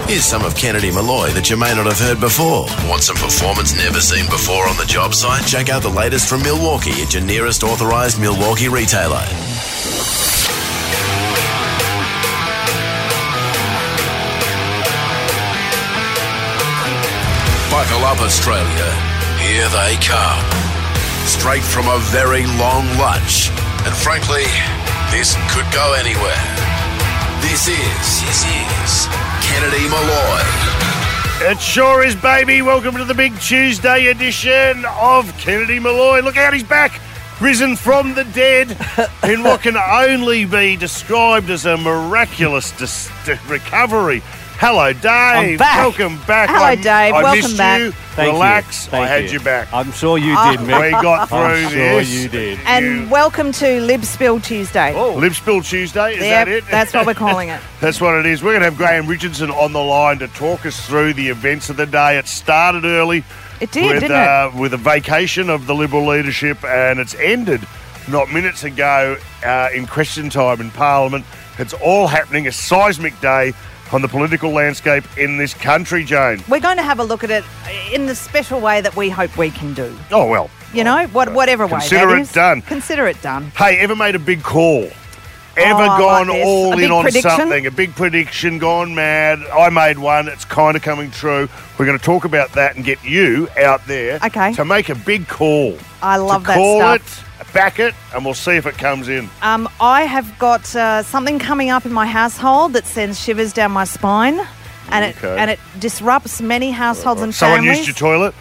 Here's some of Kennedy Malloy that you may not have heard before. Want some performance never seen before on the job site? Check out the latest from Milwaukee at your nearest authorised Milwaukee retailer. Buckle up, Australia. Here they come. Straight from a very long lunch. And frankly, this could go anywhere. This is Kennedy Malloy. It sure is, baby. Welcome to the big Tuesday edition of Kennedy Malloy. Look out, he's back. Risen from the dead in what can only be described as a miraculous recovery. Hello, Dave. I'm back. Welcome back. Hello, Dave. I Welcome missed back. you. Thank Relax. you. Thank I had you. you back. I'm sure you did, Mick. We got through I'm this. sure you did. And welcome to Lib Spill Tuesday. Lip Spill Tuesday, is Yep, that it? that's what we're calling it. That's what it is. We're going to have Graham Richardson on the line to talk us through the events of the day. It started early. It did, with, didn't it? With a vacation of the Liberal leadership, and it's ended not minutes ago in question time in Parliament. It's all happening, a seismic day on the political landscape in this country, Jane. We're going to have a look at it in the special way that we hope we can do. Oh, well. You know, whatever way Consider that it is. done. Consider it done. Hey, ever made a big call? Ever Oh, gone like this? all A in big on prediction? something? A big prediction, gone mad. I made one. It's kind of coming true. We're going to talk about that and get you out there to make a big call. I love that call stuff. it, back it, and we'll see if it comes in. I have got something coming up in my household that sends shivers down my spine. And it disrupts many households and Someone families. used your toilet?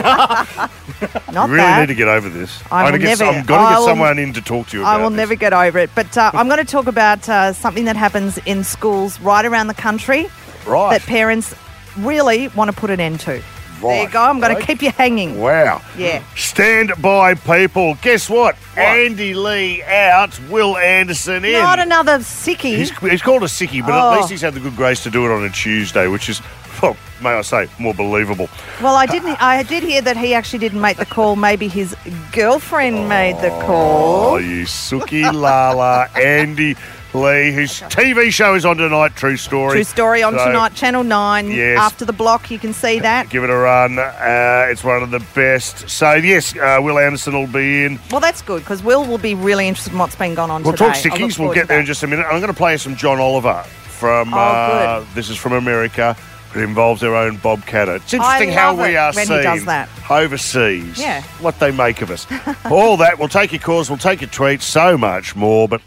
Not You really that. need to get over this. I will never- I'm going to I get will- someone in to talk to you about I will this. never get over it. But I'm going to talk about something that happens in schools right around the country Right. that parents really want to put an end to. There you Right, go. I'm going right. to keep you hanging. Wow. Yeah. Stand by, people. Guess what? Andy Lee out, Will Anderson in. Not another sickie. He's called a sickie, but Oh. at least he's had the good grace to do it on a Tuesday, which is, well, may I say, more believable. Well, I did hear that he actually didn't make the call. Maybe his girlfriend made the call. Oh, you sookie lala, Andy Lee, whose TV show is on tonight, True Story. True Story on So, tonight, Channel 9. Yes. After the block, you can see that. Give it a run. It's one of the best. So, yes, Will Anderson will be in. Well, that's good because Will be really interested in what's been going on We'll today. talk I look sickies. We'll forward get to there in that. just a minute. I'm going to play you some John Oliver from Oh, This is from America. It involves their own Bobcat. It's interesting I how love we it are when he seen does that. overseas. Yeah. What they make of us. All that. We'll take your calls. We'll take your tweets. So much more. But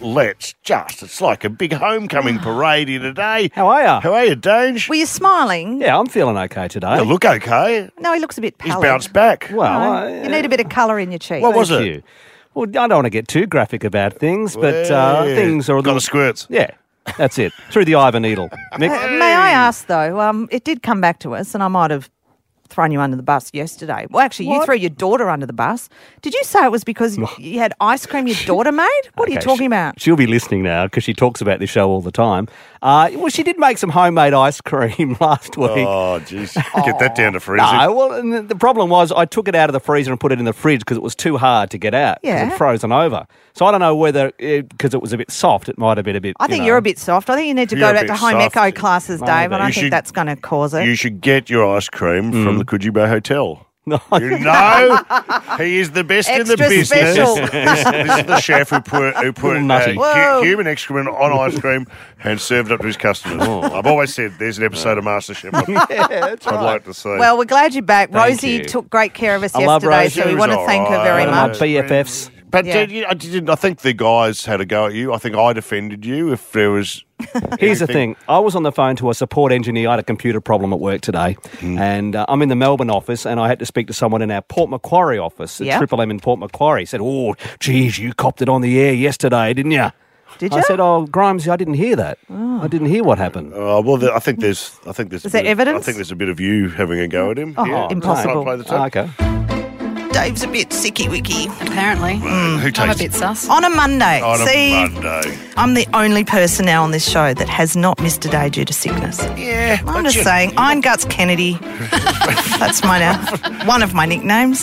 it's like a big homecoming parade here today. How are you? How are you, Dange? Were you smiling? Yeah, I'm feeling okay today. You look okay. No, he looks a bit He's pallid. bounced back. Well, You need a bit of colour in your cheeks. What was thank it? you. Well, I don't want to get too graphic about things, but Yeah. things are a Got little... the squirts. Yeah, that's it. Through the eye of a needle. Mick? May I ask, though, it did come back to us, and I might have thrown you under the bus yesterday. Well, actually, you threw your daughter under the bus. Did you say it was because you had ice cream your daughter made? What are you Okay, talking about? She'll be listening now because she talks about this show all the time. Well, she did make some homemade ice cream last week. Oh, jeez. Get that down to freezing. No, well, and the problem was I took it out of the freezer and put it in the fridge because it was too hard to get out. 'Cause Yeah. It frozen over. So I don't know whether, because it was a bit soft, it might have been a bit... I think you're a bit soft. I think you need to You're go a back to bit home soft. echo classes, Dave. I don't You think should- that's going to cause it. You should get your ice cream from the Coogee Bay Hotel. No. You know, he is the best in the Extra business. special. This is the chef who put Nutty. Whoa. human excrement on ice cream and served it up to his customers. I've always said there's an episode of MasterChef I'd like to see. Well, we're glad you're back. Thank Rosie you. took great care of us I love yesterday, Rosie. so we She want to was thank her all very right. My much. BFFs. but Yeah. I think the guys had a go at you. I think I defended you if there was... Here's the thing. I was on the phone to a support engineer. I had a computer problem at work today. And I'm in the Melbourne office and I had to speak to someone in our Port Macquarie office at Yeah. Triple M in Port Macquarie. He said, oh, geez, you copped it on the air yesterday, didn't you? Did I you? said, oh, Grimes, I didn't hear that. I didn't hear what happened. Well, I think there's. Is a there bit of- evidence? I think there's a bit of you having a go at him. Oh, yeah. impossible. Can I play the tape? Okay. Dave's a bit sicky-wicky. Apparently. Who I'm a takes bit sus. On a Monday. on See, a Monday? I'm the only person now on this show that has not missed a day due to sickness. Yeah, I'm just saying, Iron Guts Kennedy. That's one of my nicknames.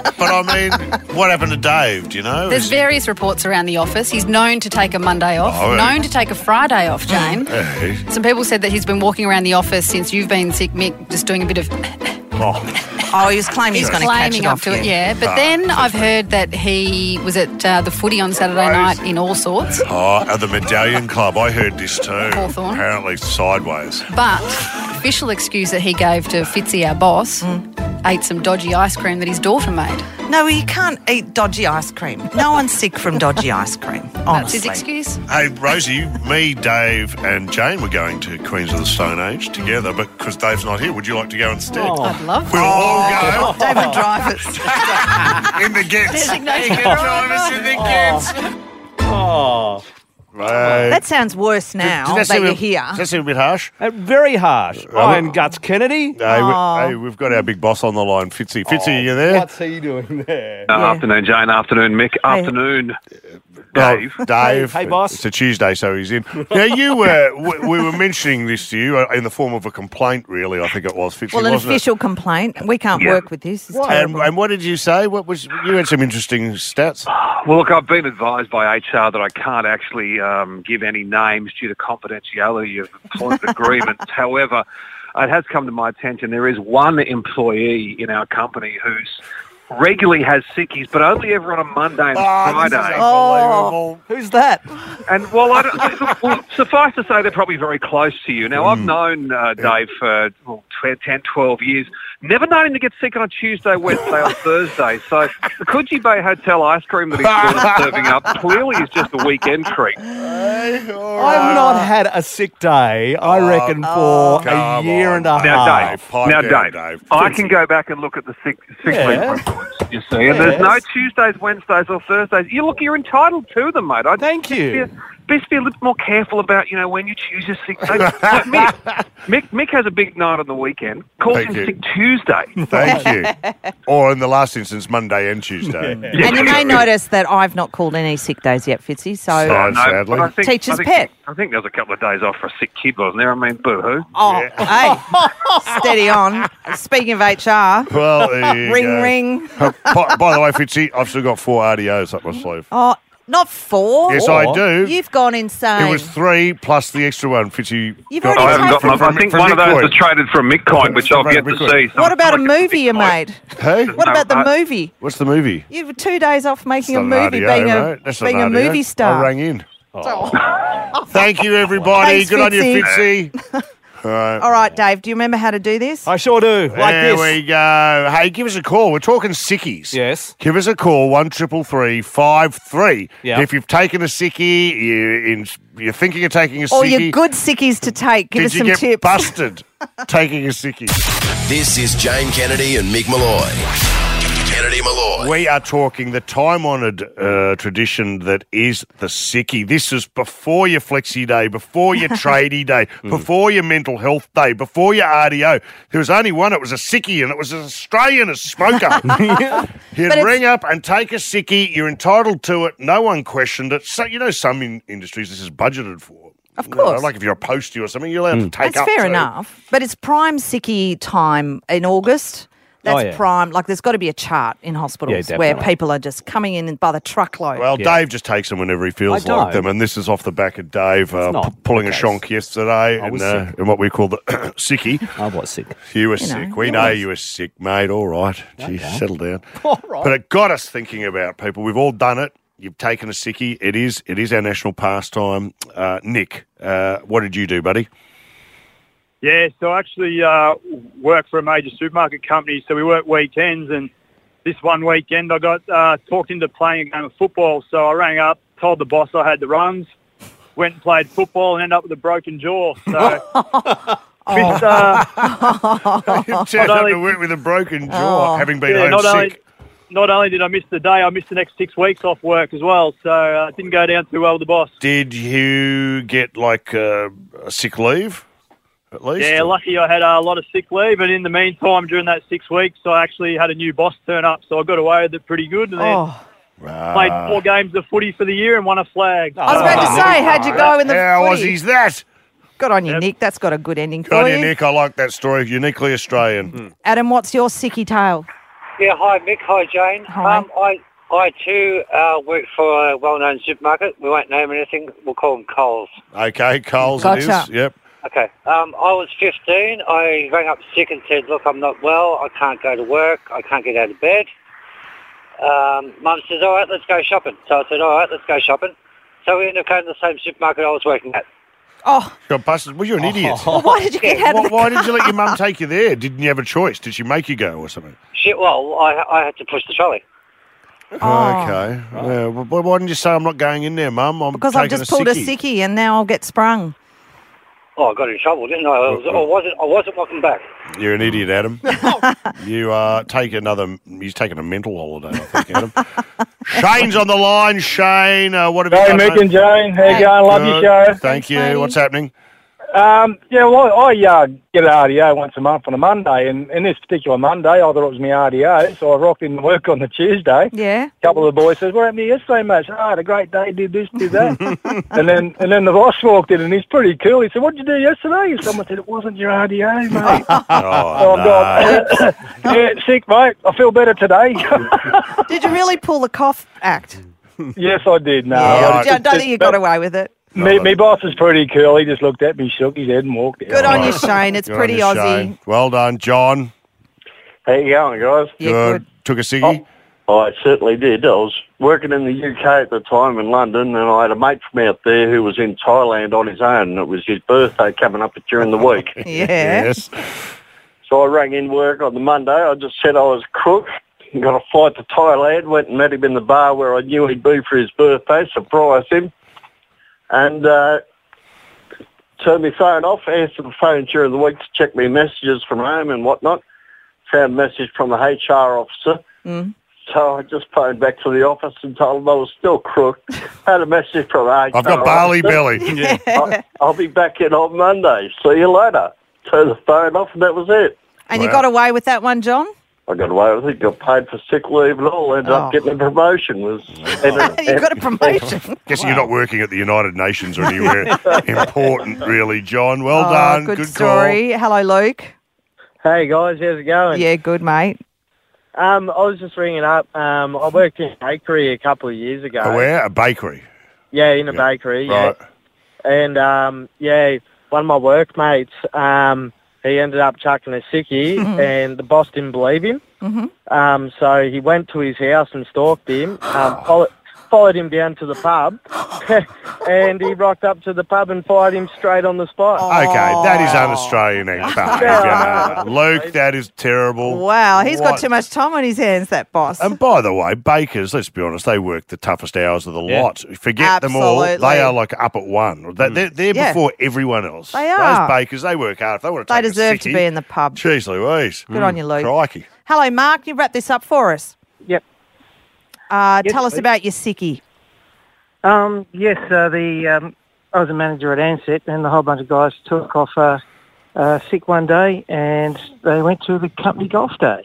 But I mean, what happened to Dave? Do you know? There's various reports around the office. He's known to take a Monday off, known to take a Friday off, Jane. Hey. Some people said that he's been walking around the office since you've been sick, Mick, just doing a bit of Oh, he was claiming he's going to catch claiming it up off to you. it, yeah. But then I've heard that he was at the footy on Saturday night in all sorts. Oh, at the Medallion Club. I heard this too. Hawthorn. Apparently sideways. But official excuse that he gave to Fitzy, our boss, ate some dodgy ice cream that his daughter made. No, you can't eat dodgy ice cream. No one's sick from dodgy ice cream, That's honestly. his excuse. Hey, Rosie, me, Dave and Jane were going to Queens of the Stone Age together, but because Dave's not here, would you like to go instead? I'd love We'll all go David Drivers. in the Gets. Designated You can join us in the Gets. Oh, Right. That sounds worse now Does that seem you're a- here. Does that seem a bit harsh? very harsh. I'm Guts Kennedy. Hey, we've got our big boss on the line, Fitzy. Fitzy, are you there? What's he doing there? Afternoon, Jane. Afternoon, Mick. Afternoon, Dave. Dave. Hey, boss. It's a Tuesday, so he's in. Now, you were, we were mentioning this to you in the form of a complaint, really, I think it was, Fitzy, Well, an wasn't official complaint. We can't work with this. It's it? terrible. And what did you say? What was you had some interesting stats? Well, look, I've been advised by HR that I can't actually give any names due to confidentiality of employment agreements. However, it has come to my attention there is one employee in our company who's regularly has sickies, but only ever on a Monday and Friday. Unbelievable. Who's that? And well, suffice to say, they're probably very close to you. Now, I've known Dave for 10, 12 years. Never known him to get sick on a Tuesday, Wednesday, or Thursday. So the Coogee Bay Hotel ice cream that he's sort of serving up clearly is just a weekend treat. I've not had a sick day, I reckon, for a come year on. and a Now, half. Dave, I can go back and look at the sick leave reports, you see, and there's no Tuesdays, Wednesdays, or Thursdays. You're entitled to them, mate. Thank you. Best be a little more careful about, when you choose your sick day. Mick has a big night on the weekend. Calls Thank him you. Sick Tuesday. Thank you. Or in the last instance, Monday and Tuesday. And you may notice that I've not called any sick days yet, Fitzy. So, Sadly. but I think, Teacher's I think, pet. I think there was a couple of days off for a sick kid, wasn't there? I mean, boo-hoo. hey, steady on. Speaking of HR, Well, there you ring, go. ring. By the way, Fitzy, I've still got 4 RDOs up my sleeve. Oh, not 4. Yes, I do. You've gone insane. It was 3 plus the extra one. Fitzy. You've got- already I haven't got taken my. I think from one of those Bitcoin. was traded from Bitcoin, which I've yet to Bitcoin. see. So What about a I'm like movie you Bitcoin. made? Hey? What about the movie? What's the movie? You have 2 days off making a It's not an movie, RDO, being mate. That's not being a an RDO. movie star. I rang in. Thank you, everybody. Thanks, Good on you, Fitzy. Fitzy. All right. All right, Dave, do you remember how to do this? I sure do. Like there this. we go. Hey, give us a call. We're talking sickies. Yes. Give us a call, 133353. Yeah. If you've taken a sickie, you're thinking of taking a Or sickie. your good sickies to take. Give Did us you some get tips. busted taking a sickie? This is Jane Kennedy and Mick Malloy. Kennedy Malloy. We are talking the time-honoured tradition that is the sickie. This is before your flexi day, before your tradie day, before your mental health day, before your RDO. There was only one. It was a sickie, and it was an Australian, a smoker. He'd But ring up and take a sickie. You're entitled to it. No one questioned it. So, some industries this is budgeted for. Of course. Like if you're a postie or something, you're allowed to take That's up fair to. enough. But it's prime sickie time in August. That's yeah. prime. Like, there's got to be a chart in hospitals Yeah, where definitely. people are just coming in by the truckload. Well, Yeah. Dave just takes them whenever he feels I like don't. them, and this is off the back of Dave not pulling the a case. shonk yesterday I was in sick. what we call the sickie. I was sick. You were You know, sick. We it know was. you were sick, mate. All right. Gee, Okay. settle down. All right. But it got us thinking about people. We've all done it. You've taken a sickie. It is our national pastime. Nick, what did you do, buddy? Yeah, so I actually work for a major supermarket company, so we work weekends, and this one weekend I got talked into playing a game of football, so I rang up, told the boss I had the runs, went and played football and ended up with a broken jaw. So missed, You turned up to work with a broken jaw, having been home sick. not only did I miss the day, I missed the next 6 weeks off work as well, so it didn't go down too well with the boss. Did you get like a sick leave at least? Yeah, lucky I had a lot of sick leave, and in the meantime, during that 6 weeks, I actually had a new boss turn up, so I got away with it pretty good, and then played 4 games of footy for the year and won a flag. I was about to say, how'd you go in the How footy? Aussie's that? Good on you, Nick. That's got a good ending Good for on you, you. Nick. I like that story. Uniquely Australian. Adam, what's your sicky tale? Yeah, hi Mick, hi Jane. Hi. I too work for a well-known supermarket. We won't name anything. We'll call them Coles. Okay, Coles it Gotcha. is. Yep. Okay. I was 15. I rang up sick and said, look, I'm not well. I can't go to work. I can't get out of bed. Mum says, all right, let's go shopping. So I said, all right, let's go shopping. So we ended up going to the same supermarket I was working at. Oh, Got busted. Well, you're an idiot. well, why did you get out of the Why did you let your mum take you there? Didn't you have a choice? Did she make you go or something? Shit, well, I had to push the trolley. Okay. Yeah, well, why didn't you say I'm not going in there, Mum? I'm Because I've taking just pulled a sickie." sickie and now I'll get sprung. Oh, I got in trouble, didn't I? I wasn't welcome back. You're an idiot, Adam. You He's taking a mental holiday, I think, Adam. Shane's on the line. Shane, what have you Hey, got? Mick mate? and Jane. How you going? Love your Good. show. Thank you. matey. What's happening? Yeah, well, I get an RDO once a month on a Monday, and this particular Monday, I thought it was my RDO, so I rocked in to work on the Tuesday. Yeah. A couple of the boys says, "What happened to you yesterday, mate?" I had a great day, did this, did that. and then the boss walked in, and he's pretty cool. He said, "What'd you do yesterday?" Someone said, "It wasn't your RDO, mate." Oh, no. Yeah, sick, mate. I feel better today. Did you really pull the cough act? Yes, I did. No, Yeah, I Don't think you got away with it. Me boss is pretty cool. He just looked at me, shook his head, and walked out. Good on you, Shane. It's Good on pretty you, Aussie. Shane. Well done, John. How you going, guys? Yeah, good. Took a ciggy? I certainly did. I was working in the UK at the time in London, and I had a mate from out there who was in Thailand on his own, and it was his birthday coming up during the week. Yeah. Yes. So I rang in work on the Monday. I just said I was a crook, got a flight to Thailand, went and met him in the bar where I knew he'd be for his birthday, surprised him, and turned my phone off, answered the phone during the week to check my messages from home and whatnot. Found a message from the HR officer. So I just phoned back to the office and told them I was still crook. Had a message from HR. I've got barley belly. I'll be back in on Monday. See you later. Turned the phone off and that was it. And you got away with that one, John? I got away with it, got paid for sick leave and all, ended up getting a promotion. You got a promotion. Guessing you're not working at the United Nations or anywhere important, really, John. Well done. Good Good story. Hello, Luke. Hey guys, how's it going? Yeah, good, mate. I was just ringing up. I worked in a bakery a couple of years ago. Where? A bakery? Yeah, in a bakery. Right. Yeah. And one of my workmates, he ended up chucking a sickie, and the boss didn't believe him. So he went to his house and stalked him. Followed him down to the pub, and he rocked up to the pub and fired him straight on the spot. Okay, that is un-Australian behaviour. Luke, that is terrible. Wow, he's What? got too much time on his hands, that boss. And by the way, bakers, let's be honest, they work the toughest hours of the lot. Forget them all. Absolutely. They are like up at 1. They're Yeah. before everyone else. They are. Those bakers, they work hard. If they want to They take deserve a to sickie, be in the pub. Jeez Louise. Good on you, Luke. Crikey. Hello, Mark. You wrap this up for us. Yep. Tell us please. about your sickie. Yes, I was a manager at Ansett, and a whole bunch of guys took off sick one day, and they went to the company golf day.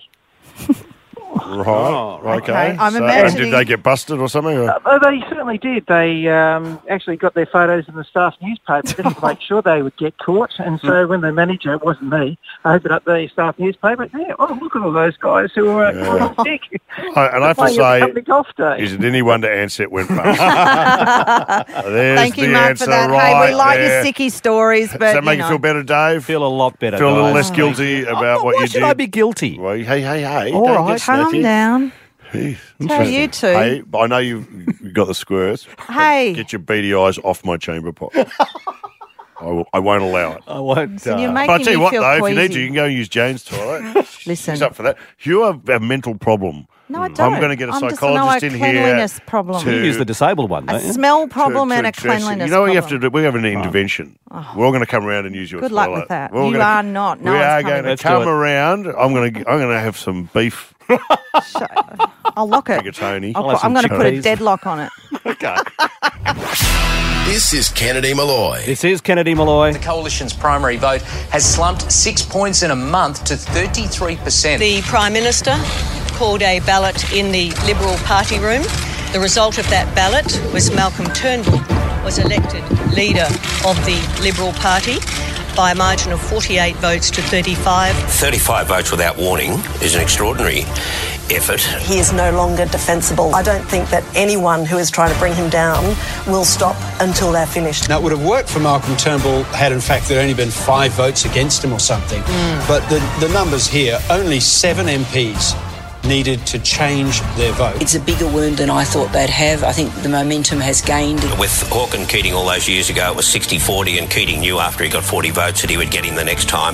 Right. okay. I'm And imagining- did they get busted or something? Or? They certainly did. They actually got their photos in the staff newspaper just to make sure they would get caught. And so when the manager, it wasn't me, I opened up the staff newspaper. Yeah, oh, look at all those guys who are sick. And I have to Playing at the say, company golf day. is it any wonder Ansett went bust? There's Thank you, the Mark, answer for that. right Hey, we like there. your sickie stories, but Does that make you know. feel better, Dave? Feel a lot better. Feel a little guys. less guilty about what Why you should did? I be guilty? Well, hey. All don't right, get Calm snappy. down. Jeez, Tell you two. Hey, I know you've got the squirts. but Hey. Get your beady eyes off my chamber pot. I won't allow it. I won't. You're But making I tell you me what, feel though, if queasy. you need to, you can go and use Jane's toilet. Listen. He's up for that. If you have a mental problem, No, I don't. I'm going to get a I'm just- psychologist no, in a here. cleanliness problem. You use the disabled one, A don't you? smell problem to and a address it. cleanliness You know what you have problem. to do? We're having an intervention. We're all going to come around and use your Good toilet. luck with that. We're all You gonna- are not. No we one's are coming. going to Let's do come it. around. I'm going to have some beef I'll lock it. rigatoni. I'll have I'm some going to put a chickpeas. deadlock on it. Okay. This is Kennedy Malloy. This is Kennedy Malloy. The Coalition's primary vote has slumped 6 points in a month to 33%. The Prime Minister called a ballot in the Liberal Party room. The result of that ballot was Malcolm Turnbull was elected leader of the Liberal Party. by a margin of 48 votes to 35. 35 votes without warning is an extraordinary effort. He is no longer defensible. I don't think that anyone who is trying to bring him down will stop until they're finished. Now, it would have worked for Malcolm Turnbull had, in fact, there only been 5 votes against him or something. But the numbers here, only 7 MPs needed to change their vote. It's a bigger wound than I thought they'd have. I think the momentum has gained. With Hawke and Keating all those years ago, it was 60-40, and Keating knew after he got 40 votes that he would get him the next time.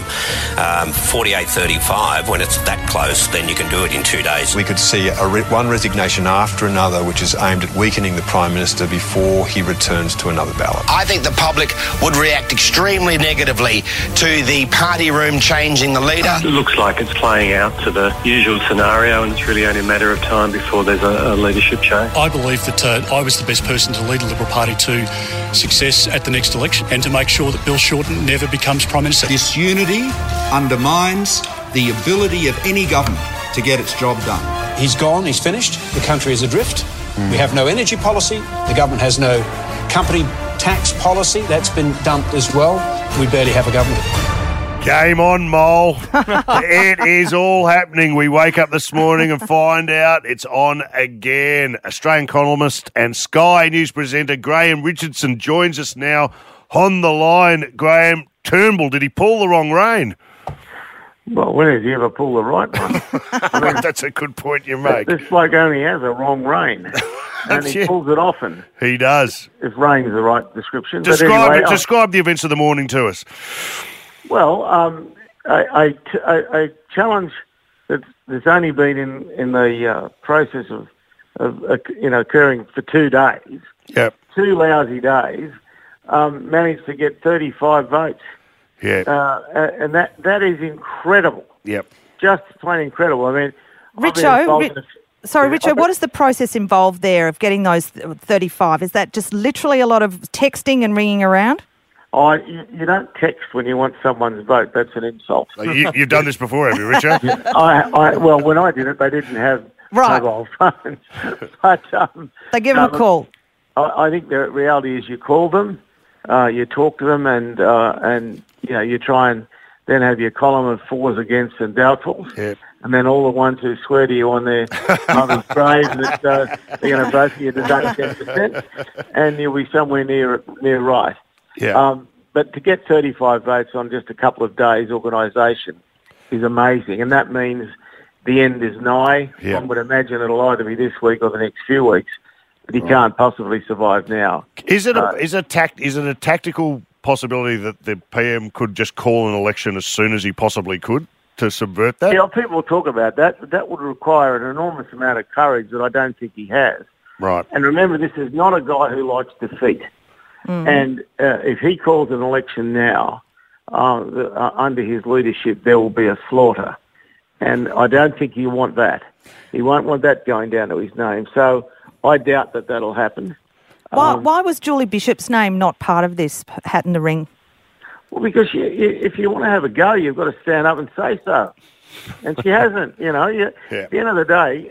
48-35, when it's that close, then you can do it in 2 days. We could see one resignation after another, which is aimed at weakening the Prime Minister before he returns to another ballot. I think the public would react extremely negatively to the party room changing the leader. It looks like it's playing out to the usual scenario, and it's really only a matter of time before there's a leadership change. I believe that I was the best person to lead the Liberal Party to success at the next election and to make sure that Bill Shorten never becomes Prime Minister. This unity undermines the ability of any government to get its job done. He's gone, he's finished, the country is adrift. We have no energy policy, the government has no company tax policy, that's been dumped as well. We barely have a government. Game on, Mole. It is all happening. We wake up this morning and find out it's on again. Australian columnist and Sky News presenter Graham Richardson joins us now on the line. Graham, Turnbull, did he pull the wrong rein? Well, when has he ever pulled the right one? I mean, that's a good point you make. This bloke only has a wrong rein. And he pulls it often. He does. If rein is the right description. Describe the events of the morning to us. Well, I challenge that there's only been in the process of occurring for 2 days. Yep. 2 lousy days. Managed to get 35 votes. Yeah. And that is incredible. Yep. Just plain incredible. I mean, Richo, what is the process involved there of getting those 35? Is that just literally a lot of texting and ringing around? Oh, you don't text when you want someone's vote. That's an insult. You've done this before, have you, Richard? Well, when I did it, they didn't have mobile phones. But they give them a call. I think the reality is you call them, you talk to them, and you try and then have your column of fors, against, and doubtfuls. Yep. And then all the ones who swear to you on their mother's grave that they're going to vote for you to deduct 10%, and you'll be somewhere near right. Yeah. But to get 35 votes on just a couple of days' organisation is amazing, and that means the end is nigh. Yeah. I would imagine it'll either be this week or the next few weeks, but he can't possibly survive now. Is it a tactical possibility that the PM could just call an election as soon as he possibly could to subvert that? Yeah, people talk about that, but that would require an enormous amount of courage that I don't think he has. Right. And remember, this is not a guy who likes defeat. And if he calls an election now, under his leadership, there will be a slaughter. And I don't think you want that. He won't want that going down to his name. So I doubt that that'll happen. Why was Julie Bishop's name not part of this hat in the ring? Well, because if you want to have a go, you've got to stand up and say so. And she hasn't, At the end of the day,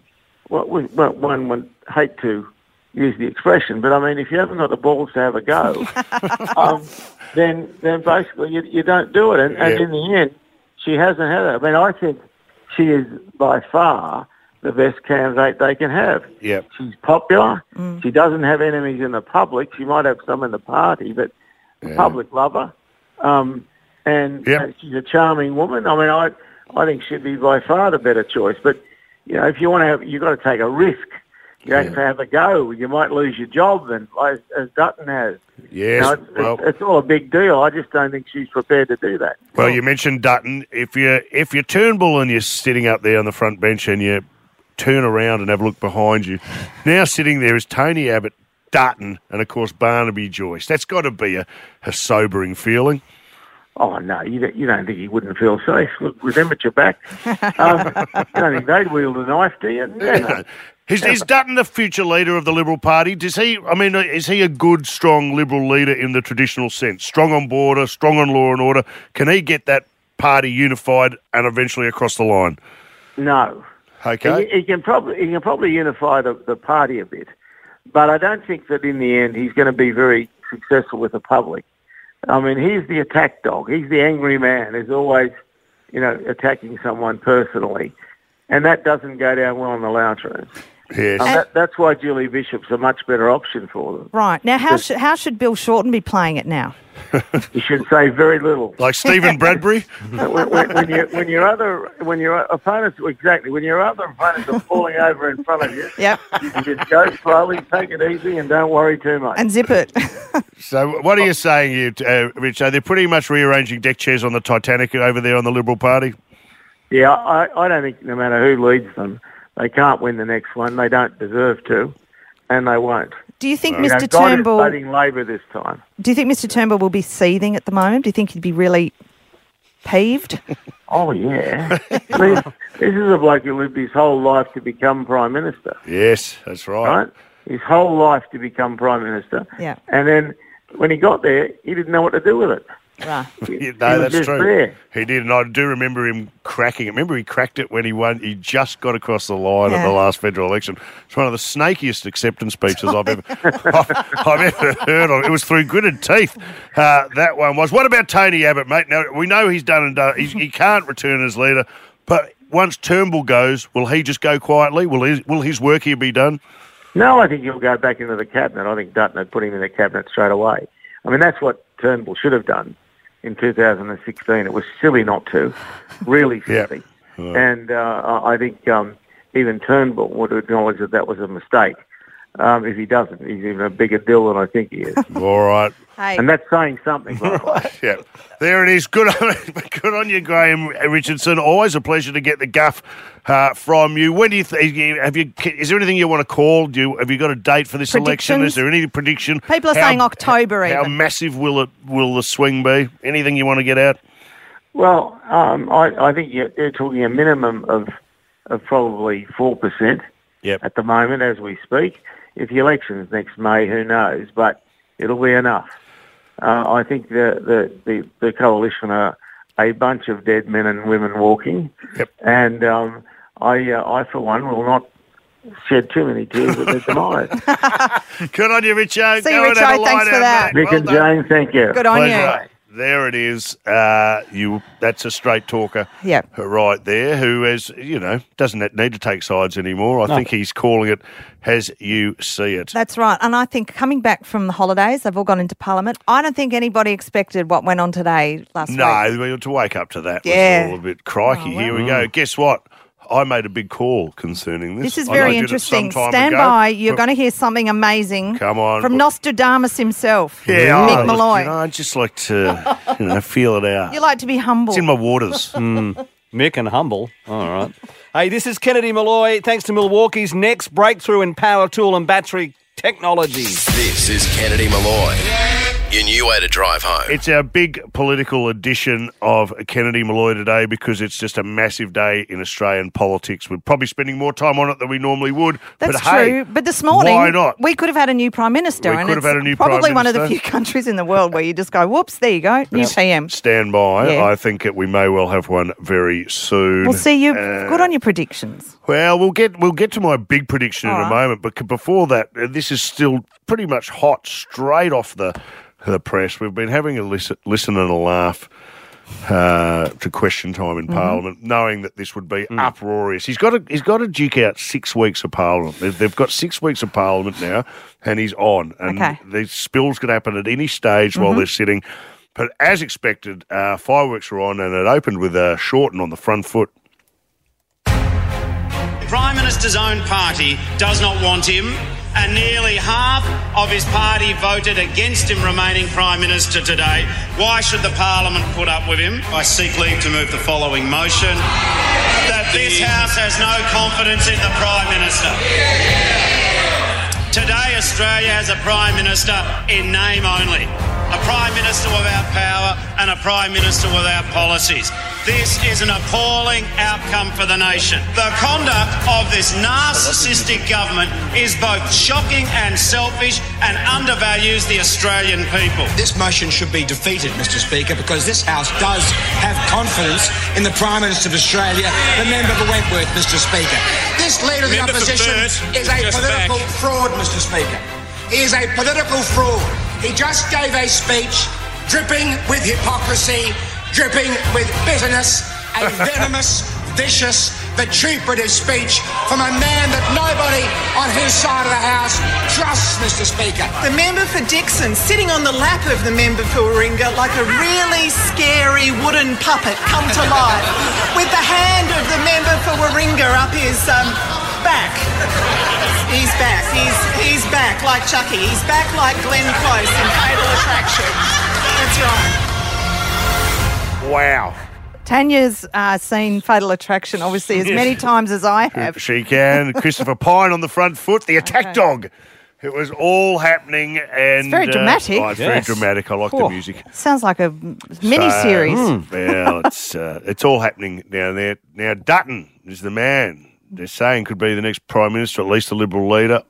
one would hate to use the expression, but I mean, if you haven't got the balls to have a go, then basically you don't do it. And in the end, she hasn't had it. I mean, I think she is by far the best candidate they can have. Yep. She's popular. She doesn't have enemies in the public. She might have some in the party, but the public love her. And she's a charming woman. I mean, I think she'd be by far the better choice. But, if you want to have, you've got to take a risk. You have to have a go. You might lose your job, and as Dutton has. Yes, it's all a big deal. I just don't think she's prepared to do that. Well, you mentioned Dutton. If you're Turnbull and you're sitting up there on the front bench and you turn around and have a look behind you, now sitting there is Tony Abbott, Dutton, and of course Barnaby Joyce. That's got to be a sobering feeling. Oh, no, you don't think he wouldn't feel safe? Look, with them at your back. You don't think they'd wield a knife, do you? No. Is Dutton the future leader of the Liberal Party? Is he a good, strong Liberal leader in the traditional sense? Strong on border, strong on law and order. Can he get that party unified and eventually across the line? No. Okay. He can probably unify the party a bit, but I don't think that in the end he's going to be very successful with the public. I mean, he's the attack dog. He's the angry man who's always, attacking someone personally. And that doesn't go down well in the lounge room. Yes. That's why Julie Bishop's a much better option for them. Right. Now, how should Bill Shorten be playing it now? You should say very little. Like Stephen Bradbury? when your other opponents are falling over in front of you, yep. You just go slowly, take it easy, and don't worry too much. And zip it. So what are you saying, Rich? Are they pretty much rearranging deck chairs on the Titanic over there on the Liberal Party? Yeah, I don't think no matter who leads them, they can't win the next one. They don't deserve to, and they won't. Do you think Mr. God Turnbull... is voting Labor this time. Do you think Mr. Turnbull will be seething at the moment? Do you think he'd be really peeved? Oh, yeah. This is a bloke who lived his whole life to become Prime Minister. Yes, that's right. His whole life to become Prime Minister. Yeah. And then when he got there, he didn't know what to do with it. Right. No, that's true. There. He did, and I do remember him cracking it. Remember he cracked it when he won. He just got across the line at the last federal election. It's one of the snakiest acceptance speeches I've ever heard of. It was through gritted teeth. That one was. What about Tony Abbott, mate? Now, we know he's done and done. He can't return as leader, but once Turnbull goes, will he just go quietly? Will his work here be done? No, I think he'll go back into the cabinet. I think Dutton would put him in the cabinet straight away. I mean, that's what Turnbull should have done in 2016. It was silly not to, really silly. Yep. And I think even Turnbull would acknowledge that was a mistake. If he doesn't, he's even a bigger dill than I think he is. All right. Hey. And that's saying something, by the way. Yeah. There it is. Good on you, Graham Richardson. Always a pleasure to get the guff from you. When do you is there anything you want to call? Have you got a date for this election? Is there any prediction? People are saying October even. How massive will the swing be? Anything you want to get out? Well, I think you're talking a minimum of probably 4% at the moment as we speak. If the election's next May, who knows? But it'll be enough. I think the coalition are a bunch of dead men and women walking, and I for one will not shed too many tears at their demise. Good on you, Richo. See you, Richo. Thanks for that. Nick and Jane, thank you. Good on you. There it is. That's a straight talker right there who doesn't need to take sides anymore. I think he's calling it as you see it. That's right. And I think coming back from the holidays, they've all gone into Parliament. I don't think anybody expected what went on today last week. No, to wake up to that was all a bit crikey. Here we go. Guess what? I made a big call concerning this. This is very interesting. Stand by. You're going to hear something amazing. Come on. From Nostradamus himself. Yeah. Mick Malloy. I just like to, feel it out. You like to be humble. It's in my waters. Mick and humble. All right. Hey, this is Kennedy Malloy. Thanks to Milwaukee's next breakthrough in power tool and battery technology. This is Kennedy Malloy. Your new way to drive home. It's our big political edition of Kennedy Malloy today because it's just a massive day in Australian politics. We're probably spending more time on it than we normally would. That's true. But this morning, why not? We could have had a new Prime Minister. We could have had a new Prime Minister. Probably Prime one of the Minister. few countries in the world where you just go, whoops, there you go, new PM. Stand by. I think we may well have one very soon. We'll see you. Good on your predictions. Well, we'll get to my big prediction in a moment. But before that, this is still pretty much hot, straight off the press. We've been having a listen and a laugh to Question Time in Parliament, knowing that this would be uproarious. He's got to duke out 6 weeks of Parliament. They've got 6 weeks of Parliament now, and he's on. And the spills could happen at any stage while they're sitting. But as expected, fireworks were on, and it opened with Shorten on the front foot. Prime Minister's own party does not want him, and nearly half of his party voted against him remaining Prime Minister today. Why should the Parliament put up with him? I seek leave to move the following motion, that this House has no confidence in the Prime Minister. Today, Australia has a Prime Minister in name only. A Prime Minister without power and a Prime Minister without policies. This is an appalling outcome for the nation. The conduct of this narcissistic government is both shocking and selfish and undervalues the Australian people. This motion should be defeated, Mr. Speaker, because this House does have confidence in the Prime Minister of Australia, the member for Wentworth, Mr. Speaker. This leader of the opposition is a political fraud, Mr. Speaker. He is a political fraud. He just gave a speech dripping with hypocrisy, dripping with bitterness, a venomous, vicious, vituperative speech from a man that nobody on his side of the House trusts, Mr. Speaker. The member for Dixon sitting on the lap of the member for Warringah like a really scary wooden puppet come to life with the hand of the member for Warringah up his back. He's back. He's back like Chucky. He's back like Glenn Close in Fatal Attraction. That's right. Wow. Tanya's seen Fatal Attraction, obviously, as many times as I have. She can. Christopher Pine on the front foot, the attack dog. It was all happening. And It's very dramatic. It's very dramatic. I like the music. Sounds like a mini-series. Well, it's all happening down there. Now, Dutton is the man. They're saying could be the next Prime Minister, at least a Liberal leader.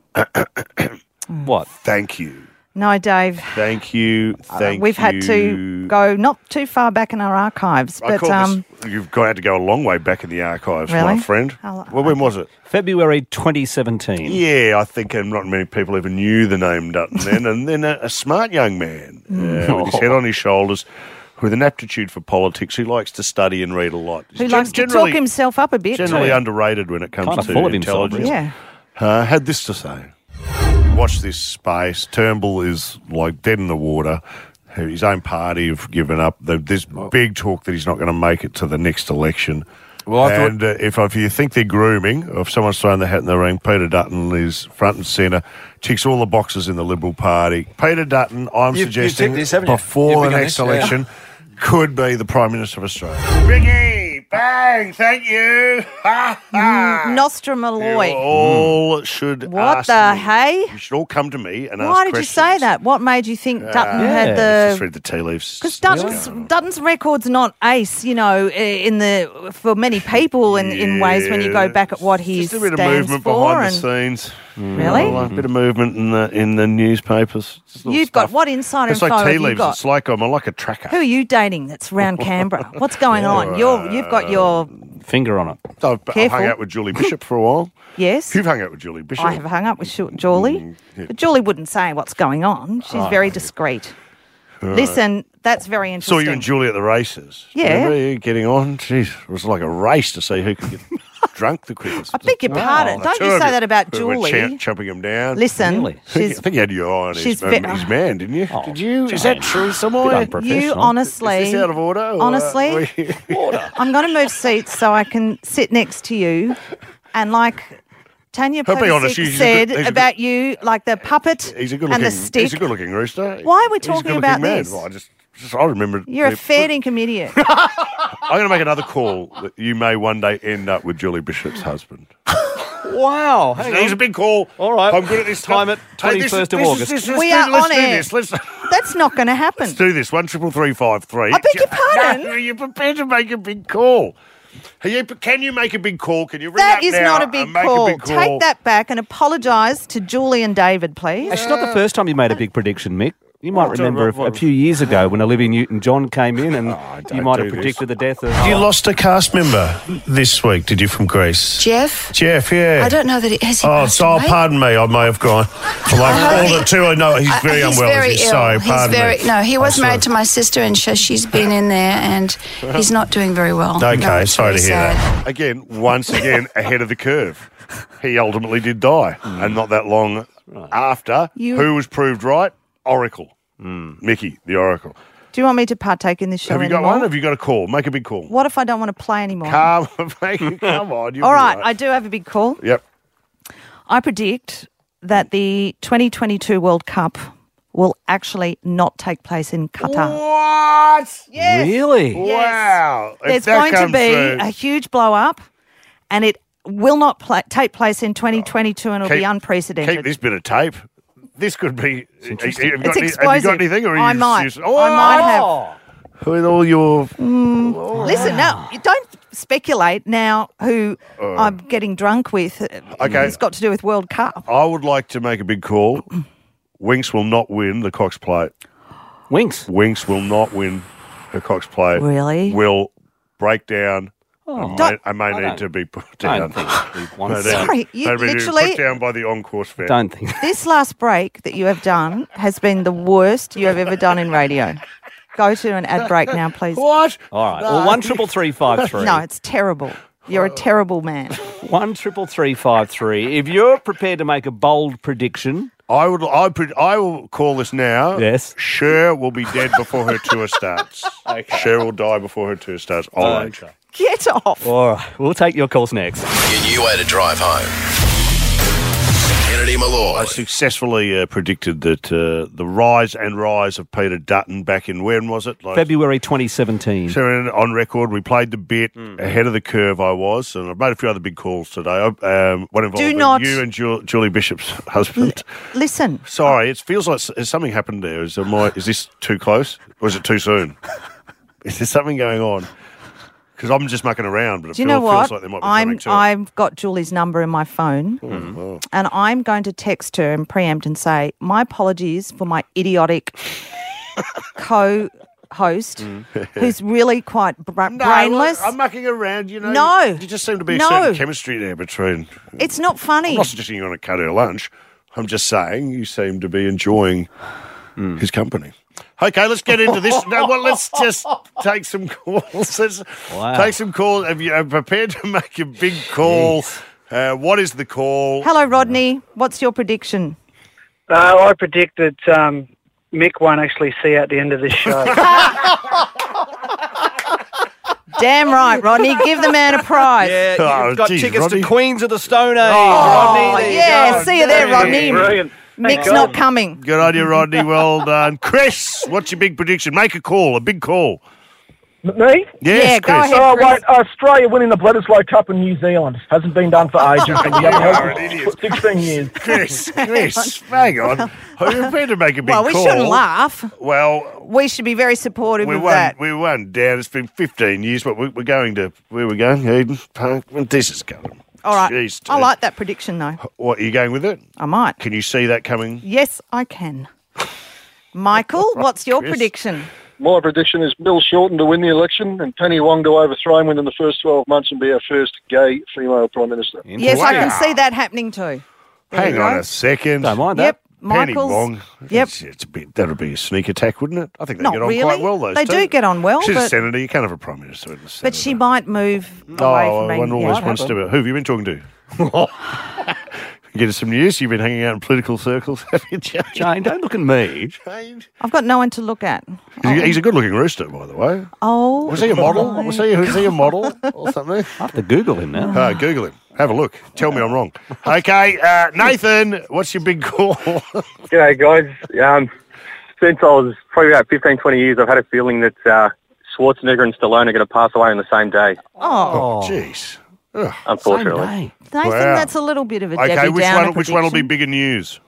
What? Thank you. No, Dave. Thank you. We've had to go not too far back in our archives, but you've had to go a long way back in the archives, Really? my friend. Well, when was it? February 2017. Yeah, I think not many people even knew the name Dutton then. And then a smart young man with his head on his shoulders, with an aptitude for politics, who likes to study and read a lot. who likes to talk himself up a bit. Generally too. underrated when it comes Kind of to full of himself, intelligence. Yeah. Had this to say. Watch this space. Turnbull is like dead in the water. His own party have given up. There's big talk that he's not going to make it to the next election. Well, and if you think they're grooming, or if someone's throwing their hat in the ring, Peter Dutton is front and centre, ticks all the boxes in the Liberal Party. Peter Dutton, I'm suggesting, before the next election, could be the Prime Minister of Australia. Ricky, bang, thank you. Nostrum Malloy. You all should What ask the me. hey? You should all come to me and ask Why did questions. you say that? What made you think Dutton had Just the? read the tea leaves. Because Dutton's record's not ace, for many people in ways when you go back at what he Just a bit of stands movement for. behind the scenes. Really? A bit of movement in the newspapers. Just little You've stuff. got what insider It's info like tea have you leaves. got? It's like I'm like a tracker. Who are you dating that's around Canberra? What's going on? You've got your finger on it. I've Careful. hung out with Julie Bishop for a while. Yes. You've hung out with Julie Bishop. I have hung up with Julie, but Julie wouldn't say what's going on. She's very discreet. Right. Listen, that's very interesting. Saw you and Julie at the races. Yeah. Remember you getting on? Jeez, it was like a race to see who could get drunk the quickest. I beg your pardon. Don't you say that about We were Julie. chopping him down. Listen, I think you had your eye on his man, didn't you? Did you? Is that true somewhere? You honestly, Is this out of order? or honestly, I'm going to move seats so I can sit next to you, and like Tanya I'll be honest, Pulisic he's a said good- he's a about you, like the puppet He's a and good-looking. the stick. He's a good-looking rooster. Why are we He's a talking good-looking about man. this? Well, I remember. You're a fair dinkum idiot. I'm going to make another call that you may one day end up with Julie Bishop's husband. Wow. He's a big call. All right. I'm good at this Time it 21st of August. We are let's on do air. this. Let's That's not going to happen. do this. 1-333-553. I beg your pardon? No, you're prepared to make a big call. Can you make a big call? Can you ring That up is now not a and big make call. a big call? Take that back and apologise to Julie and David, please. It's not the first time you made a big prediction, Mick. You might What? remember What? a few years ago when Olivia Newton-John came in and you might have do this. predicted the death of... You lost a cast member this week, did you, from Greece? Jeff? Jeff, yeah. I don't know that it has. He Oh, passed so away? pardon me, I may have gone. All the two, I know he's very he's unwell. very is he? ill. Sorry, He's pardon very, me. No, he was I'm married to sorry. my sister, and she's been in there, and he's not doing very well. Okay, No, it's sorry to very hear sad. that. Again, once again, ahead of the curve. He ultimately did die, and not that long after. Who was proved right? Oracle. Mickey, the Oracle. Do you want me to partake in this show Have you got anymore? one? Have you got a call? Make a big call. What if I don't want to play anymore? Come on. You'll All be right, I do have a big call. Yep. I predict that the 2022 World Cup will actually not take place in Qatar. What? Yes. Really? Wow. If There's that going to comes be through- a huge blow up, and it will not take place in 2022, and it'll be unprecedented. Keep this bit of tape. This could be. Have you got It's any- have you explosive. got anything? Or are I you might. just- I might have. With all your. Listen, now, you don't speculate now who I'm getting drunk with. Okay. It's got to do with World Cup. I would like to make a big call. Winks will not win the Cox Plate. Winks? Winks will not win the Cox Plate. Really? Will break down. Don't- I may need to be put down. Sorry, you literally- put down by the Encourse fan. Don't think. This last break that you have done has been the worst you have ever done in radio. go to an ad break now, please. What? All right. Well, 133353. No, it's terrible. You're a terrible man. 133353. If you're prepared to make a bold prediction, I will call this now. Yes. Cher will be dead before her tour starts. Okay. Cher will die before her tour starts. Okay. Get off. All right. We'll take your calls next. Your new way to drive home. Kennedy Malloy. I successfully predicted that the rise of Peter Dutton back in, when was it? February 2017. So on record, we played the bit ahead of the curve. I was, and I've made a few other big calls today. One involved you and Julie Bishop's husband. Listen. Sorry, it feels like something happened there. Is this too close, or is it too soon? Is there something going on? Because I'm just mucking around, but Do you know what? feels like there might be something to it. I've got Julie's number in my phone, and I'm going to text her and preempt and say, my apologies for my idiotic co-host who's really quite brainless. I'm mucking around, No. You just seem to be a certain chemistry there between... It's not funny. I'm not suggesting you want to cut her lunch. I'm just saying you seem to be enjoying his company. Okay, let's get into this. Let's just take some calls. Take some calls. Have you prepared to make a big call? What is the call? Hello, Rodney. What's your prediction? I predict that Mick won't actually see out the end of this show. Damn right, Rodney. Give the man a prize. Yeah, you've got tickets Rodney. to Queens of the Stone Age, Oh, Rodney. yeah. See you there, Rodney. Brilliant. Mick's not coming. Good on you, Rodney. Well done. Chris, what's your big prediction? Make a call, a big call. Me? Yes, Yeah, go Chris. ahead. Oh, wait, Australia winning the Bledisloe Cup in New Zealand. Hasn't been done for ages. And we haven't held it for 16 years. Chris, hang on. Are you prepared to make a big call? Well, we shouldn't laugh. Well, We should be very supportive we of won. that. We won, Dad. It's been 15 years, but we're going to... Where are we going? Eden Park? This is going. All right. Jeez, I Dad. like that prediction, though. What, are you going with it? I might. Can you see that coming? Yes, I can. Michael, what's your Chris? prediction? My prediction is Bill Shorten to win the election and Penny Wong to overthrow him within the first 12 months and be our first gay female Prime Minister. Yes, I can see that happening too. There Hang you on go. a second. Don't mind Yep, that. Penny Michael's. Wong. Yep. It's a bit, that would be a sneak attack, wouldn't it? I think they Not get on really. quite well, those They two. do get on well, She's a but- senator. You can't have a prime minister in the Senate. But she might move away from being... one always wants to. Who have you been talking to? Get us some news. You've been hanging out in political circles, have you, Jane? Jane, don't look at me. Jane. I've got no one to look at. He's a good-looking rooster, by the way. Oh. Was he a model? Was he a model or something? I have to Google him now. Google him. Have a look. Tell me I'm wrong. Okay, Nathan, what's your big call? G'day, guys. Since I was probably about 15, 20 years, I've had a feeling that Schwarzenegger and Stallone are going to pass away on the same day. Oh. Jeez. Unfortunately. Nathan, Wow. that's a little bit of a Okay, Debbie which Downer one will be prediction. bigger news?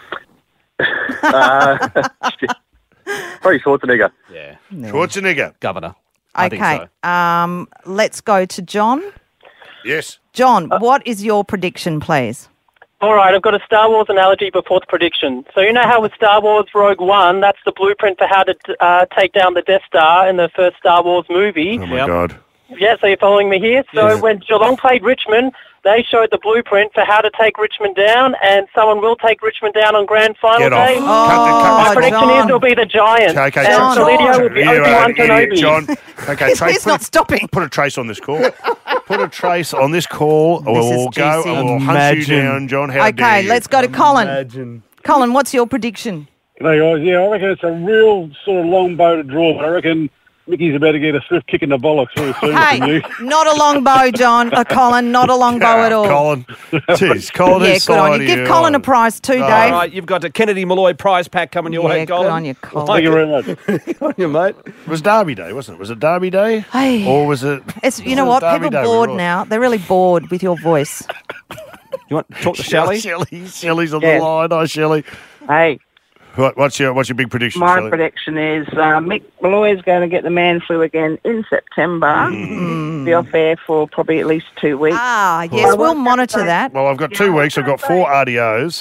Probably Schwarzenegger. Yeah. Schwarzenegger. Governor. I think Okay, so. let's go to John. Yes. John, what is your prediction, please? All right, I've got a Star Wars analogy before the prediction. So you know how with Star Wars Rogue One, that's the blueprint for how to take down the Death Star in the first Star Wars movie. Oh, my God. Yeah, so you're following me here? So when Geelong played Richmond, they showed the blueprint for how to take Richmond down, and someone will take Richmond down on grand final Get off. day. Cut My prediction John. is it'll be the Giants. Okay, and John. Solidio will be You are Obi-Wan an idiot, Kenobi. John. Okay, He's not stopping. Put a trace on this call. Put a trace on this call. This We'll is go juicy. and we'll hunt you Imagine. down, John. How dare Okay, you? let's go to Colin. Colin, what's your prediction? G'day, guys. Yeah, I reckon it's a real sort of long bow to draw, but I reckon Mickey's about to get a swift kick in the bollocks very soon from you. Hey, not a long bow, John. Colin, not a long bow at all. Colin. Jeez, Colin. Yeah, is good on side you. of Give Colin a prize too, All Dave. right, you've got a Kennedy Malloy prize pack coming your way, Yeah, Colin. good on you, Colin. Thank you very much. Good on you, mate. It was Derby Day, wasn't it? Was it Derby Day? Hey. Or was it... It's you know was what? it Derby People Day? bored We were- now. They're really bored with your voice. You want to talk to Shelley? Shelley's on Yeah. the line. Hi, Shelley. Hey, What's your big prediction, my Shelley? prediction is Mick Malloy is going to get the man flu again in September. Be off air for probably at least 2 weeks. Ah, yes, we'll monitor that. Well, I've got 2 weeks. I've got 4 RDOs.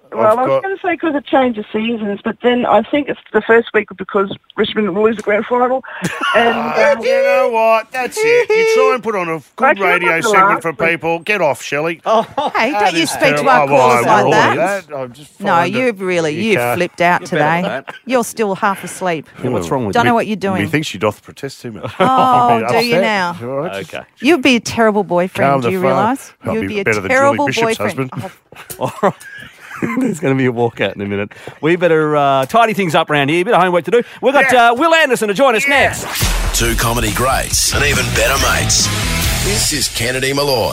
Well, I was going to say because of change of seasons, but then I think it's the first week because Richmond will lose the grand final. And you know what? That's it. You try and put on a good radio segment for people. Get off, Shelley. Hey, don't you speak to our callers like that. No, you've flipped out today. You're still half asleep. Yeah, what's wrong with Don't me? know what you're doing. He thinks she doth protest too much. Oh, do you now? Okay. You'd be a terrible boyfriend, do you realise? You'd be a terrible boyfriend. All right. There's going to be a walkout in a minute. We better tidy things up around here. A bit of homework to do. We've got Will Anderson to join us next. Two comedy greats and even better mates. This is Kennedy Malloy.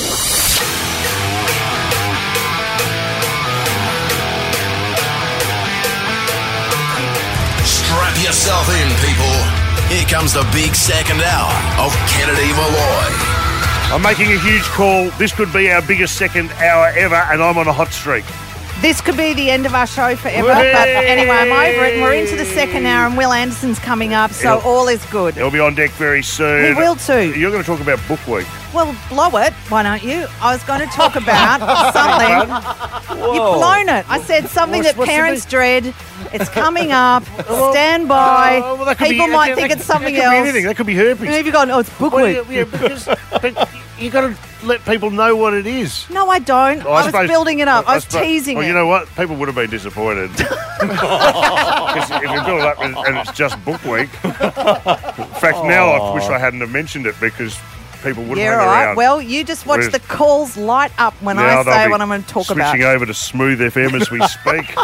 Strap yourself in, people. Here comes the big second hour of Kennedy Malloy. I'm making a huge call. This could be our biggest second hour ever, and I'm on a hot streak. This could be the end of our show forever, but anyway, I'm over it, and we're into the second hour, and Will Anderson's coming up, so all is good. He'll be on deck very soon. He will too. You're going to talk about Book Week. Well, blow it, why don't you? I was going to talk about something. You've blown it. I said something that parents dread. It's coming up. Stand by. People might think it's something else. That could be anything. That could be herpes. And you've gone, it's Book Week. But you got to let people know what it is. No, I don't. I was building it up. I was teasing it. You know what? People would have been disappointed. Because if you build it up and it's just Book Week. In fact, now I wish I hadn't have mentioned it because people wouldn't hang around. Well, you just watch the calls light up when I say what I'm going to talk about. Switching over to Smooth FM as we speak.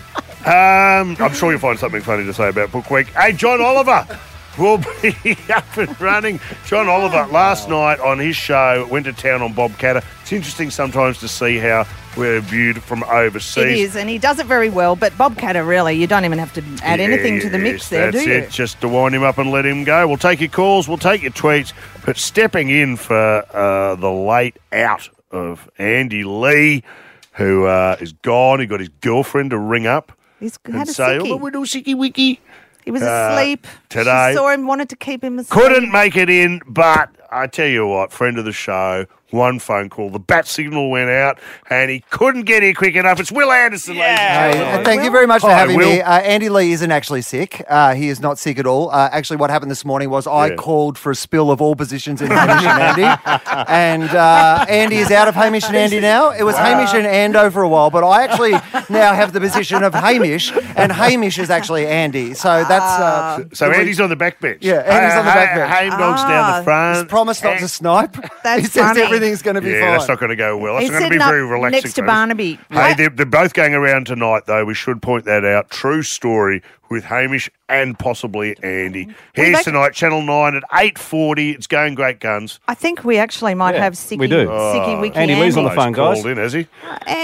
I'm sure you'll find something funny to say about Book Week. Hey, John Oliver will be up and running. John Oliver, last night on his show, went to town on Bob Catter. It's interesting sometimes to see how we're viewed from overseas. It is, and he does it very well. But Bob Catter, really, you don't even have to add anything to the mix there, do you? That's it, just to wind him up and let him go. We'll take your calls, we'll take your tweets. But stepping in for the late out of Andy Lee, who is gone. He got his girlfriend to ring up. He's and had a say, sickie. oh, we're doing sicky wiki. He was asleep. Today. She saw him, wanted to keep him asleep. Couldn't make it in, but I tell you what, friend of the show, one phone call, the bat signal went out, and he couldn't get here quick enough. It's Will Anderson, ladies and gentlemen. Thank you very much for having Will. me. Andy Lee isn't actually sick. He is not sick at all. Actually, what happened this morning was I called for a spill of all positions in Hamish and Andy. And Andy is out of Hamish and Andy now. It was Hamish and Ando for a while, but I actually now have the position of Hamish, and Hamish is actually Andy. So that's... So Andy's on the back bench. Yeah, Andy's on the back bench. Haim Dog's down the front. He's promised not to snipe. That's he says funny. everything's going to be fine. That's not going to go well. That's He's going to be sitting very up relaxing. next to Barnaby. Hey, they're both going around tonight, though. We should point that out. True story with Hamish and possibly Andy. Here's tonight, Channel 9 at 8:40. It's going great guns. I think we actually might have Sicky, we do. Sicky Wiki Andy Lee's on the phone, guys. Called in, has he?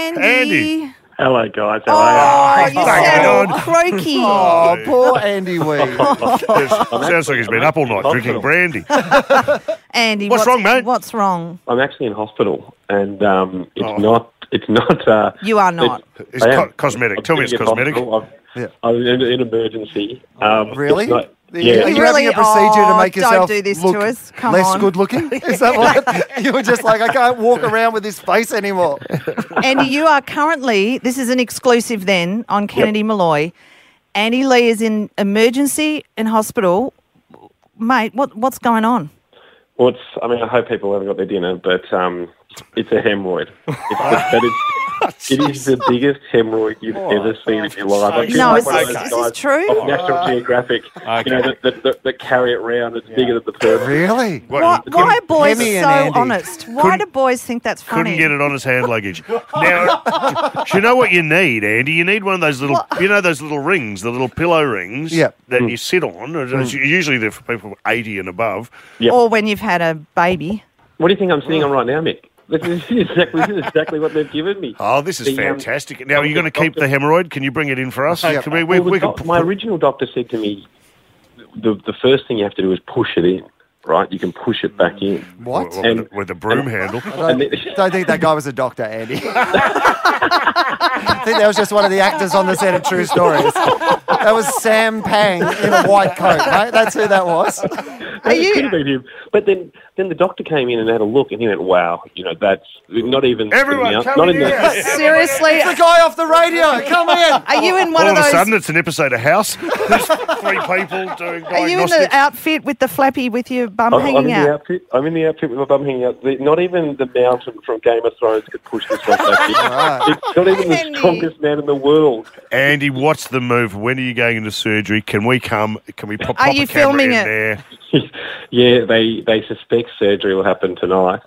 Andy. Hello, guys. How are you? You sound all croaky. Oh, poor Andy Wee. Sounds like he's been up all night drinking brandy. Andy, what's wrong, mate? What's wrong? I'm actually in hospital, and it's not. You are not. It's cosmetic. Tell me it's cosmetic. I'm in emergency. Really? Yeah. Are you having a procedure to make yourself don't do this look to us. Come less on. good looking? Is that what? You were just like, I can't walk around with this face anymore. Andy, you are currently, this is an exclusive then on Kennedy Malloy. Andy Lee is in emergency in hospital. Mate, what's going on? Well, I hope people haven't got their dinner, but it's a hemorrhoid. It is the biggest hemorrhoid you've ever seen in your life. No, is this true? Of National Geographic, that carry it around. It's bigger than the person. Really? Why are boys Hemi and so Andy. honest? Why do boys think that's funny? Couldn't get it on his hand luggage. Now, do you know what you need, Andy? You need one of those little, those little rings, the little pillow rings that you sit on. Usually they're for people 80 and above. Yep. Or when you've had a baby. What do you think I'm sitting on right now, Mick? This is exactly what they've given me. Oh, this is fantastic. Now, are you going to keep the hemorrhoid? Can you bring it in for us? Yeah. Can my original doctor said to me, the first thing you have to do is push it in, right? You can push it back in. What? With a broom handle. I don't think that guy was a doctor, Andy. I think that was just one of the actors on the set of True Stories. That was Sam Pang in a white coat, right? That's who that was. you? Could have been him. But then the doctor came in and had a look, and he went, "Wow, that's not even everyone come in here." Seriously, it's the guy off the radio. Come in. Are you in one All of those? All of a sudden, it's an episode of House. There's 3 people doing diagnostics. Are you in the outfit with the flappy with your bum hanging out? I'm in the outfit with my bum hanging out. Not even the mountain from Game of Thrones could push this one back in. It's not even the strongest man in the world. Andy, what's the move? When are you going into surgery? Can we come? Can we pop Are you a camera filming in it? there? Yeah, they suspect surgery will happen tonight.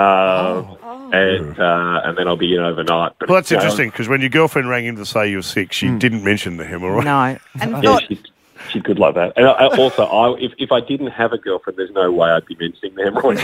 And then I'll be in overnight. But Well, that's interesting, because when your girlfriend rang in to say you were sick, she didn't mention the hemorrhoid. No. And Yeah, she's good like that. And if I didn't have a girlfriend, there's no way I'd be mentioning the hemorrhoid.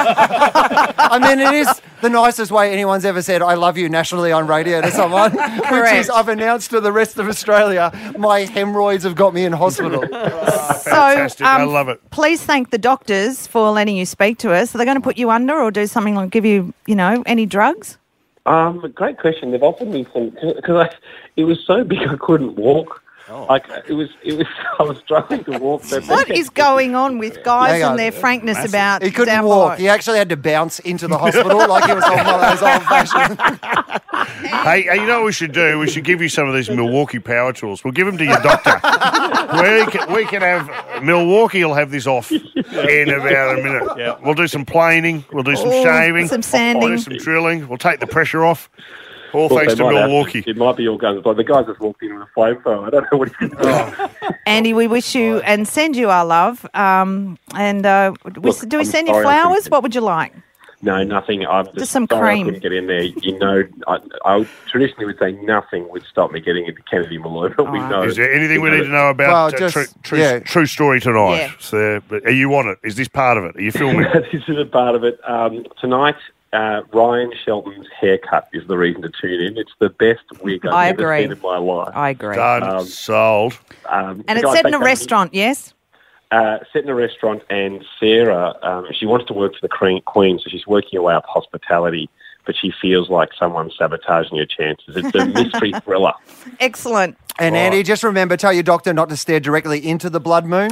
I mean, it is the nicest way anyone's ever said "I love you" nationally on radio to someone, which is I've announced to the rest of Australia my hemorrhoids have got me in hospital. Fantastic. I love it. Please thank the doctors for letting you speak to us. Are they going to put you under or do something like give you, any drugs? Great question. They've offered me some because it was so big I couldn't walk. Like it was. I was struggling to walk. What is going on with guys and their frankness about He couldn't down walk. below? He actually had to bounce into the hospital like he was on one of those old-fashioned... Hey, you know what we should do? We should give you some of these Milwaukee power tools. We'll give them to your doctor. we can have... Milwaukee will have this off in about a minute. Yeah. We'll do some planing. We'll do some shaving. Some sanding. We'll do some drilling. We'll take the pressure off. All Well, thanks they to might have Milwaukee. It might be your guns, but the guy just walked in with a flamethrower. I don't know what he's going to do. Andy, we wish you and send you our love. Do we send you flowers? What would you like? No, nothing. I'm just some sorry cream. I couldn't get in there. I traditionally would say nothing would stop me getting into Kennedy Malloy, but we know. Is there anything we need to know about True Story tonight? Yeah. So, but are you on it? Is this part of it? Are you filming? This is a part of it. Tonight, Ryan Shelton's haircut is the reason to tune in. It's the best wig I've ever seen in my life. I agree. Done. Sold. And it's set in a restaurant, yes? Set in a restaurant, and Sarah, she wants to work for the Queen, so she's working her way up hospitality, but she feels like someone's sabotaging her chances. It's a mystery thriller. Excellent. And Andy, just remember, tell your doctor not to stare directly into the blood moon.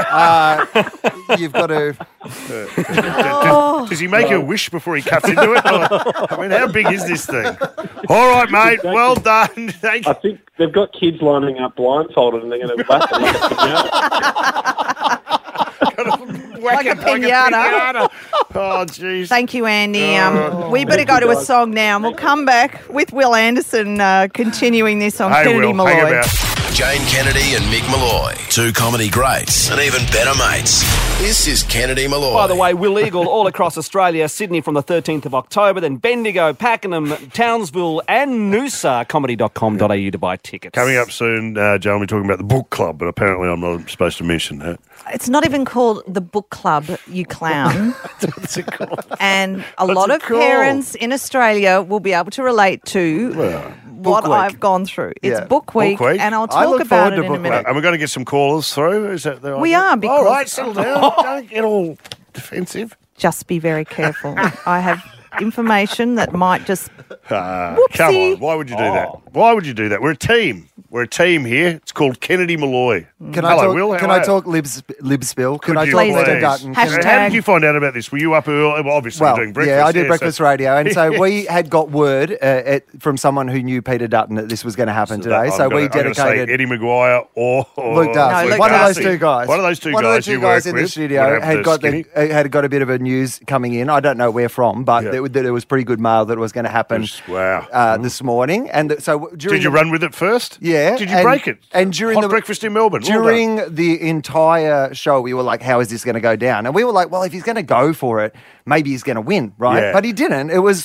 You've got to... Does he make a wish before he cuts into it? I mean, how big is this thing? All right, mate. Well done. Thank you. I think they've got kids lining up blindfolded, and they're going to whack it. Like a pinata. Oh, jeez. Thank you, Andy. We better go to a song now, and we'll come back with Will Anderson continuing this on Kennedy Malloy. Jane Kennedy and Mick Malloy, 2 comedy greats and even better mates. This is Kennedy Malloy. By the way, Will Eagle all across Australia, Sydney from the 13th of October, then Bendigo, Pakenham, Townsville and Noosa, comedy.com.au to buy tickets. Coming up soon, Joe will be talking about the book club, but apparently I'm not supposed to mention that. It's not even called the book club, you clown. What's it called? And a lot of parents in Australia will be able to relate to what I've gone through. It's book week, and I'll talk about it in a minute. And we're going to get some callers through. Is that the idea? We are, because... All right, settle down. Don't get all defensive. Just be very careful. I have information that might just... Come on. Why would you do that? Why would you do that? We're a team. We're a team here. It's called Kennedy Malloy. Can I talk lib spill? Can I talk Mr. Dutton? How did you find out about this? Were you up early? Well, obviously doing breakfast. Yeah, I do breakfast radio. And so we had got word from someone who knew Peter Dutton that this was going to happen today. So we dedicated... Eddie Maguire or Luke Darcy. One of those two guys. One of those two guys in the studio had got a bit of a news coming in. I don't know where from, but there was pretty good mail that it was going to happen this morning. And so did you run with it first? Yeah. Did you break it? And during Hot breakfast in Melbourne. During the entire show, we were like, how is this going to go down? And we were like, well, if he's going to go for it, maybe he's going to win, right? Yeah. But he didn't. It was,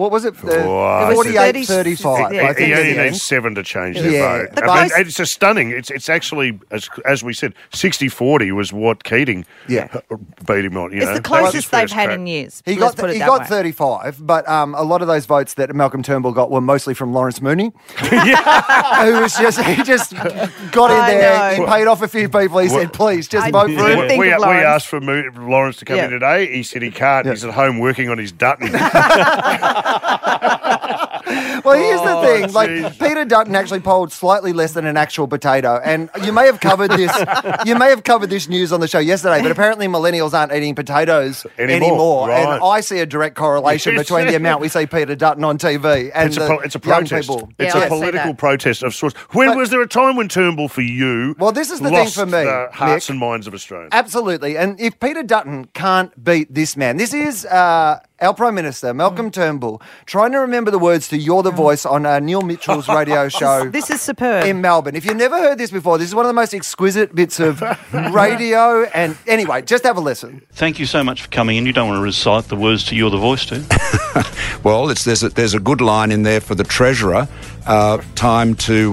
48-35. He only needs 7 to change the vote. It's a stunning. It's actually, as we said, 60-40 was what Keating beat him on. It's the closest they've had in years. He got 35, but a lot of those votes that Malcolm Turnbull got were mostly from Lawrence Mooney, who was he just got in there, he paid off a few people, he said, please, just vote for him. We asked for Lawrence to come in today. He said he can't. He's at home working on his Dutton. Well, here's the thing. Like, Peter Dutton actually polled slightly less than an actual potato, and you may have covered this. You may have covered this news on the show yesterday, but apparently millennials aren't eating potatoes anymore. Right. And I see a direct correlation between the amount we see Peter Dutton on TV and it's a young protest. people. It's a political protest of sorts. Was there a time when Turnbull, for you, this is the lost thing for me, the hearts Mick, and minds of Australians? Absolutely. And if Peter Dutton can't beat this man, this is our Prime Minister, Malcolm Turnbull, trying to remember the words to You're the Voice on Neil Mitchell's radio show. This is superb. In Melbourne. If you've never heard this before, this is one of the most exquisite bits of radio. And anyway, just have a listen. Thank you so much for coming in. You don't want to recite the words to You're the Voice, do you? Well, there's a good line in there for the Treasurer. Time to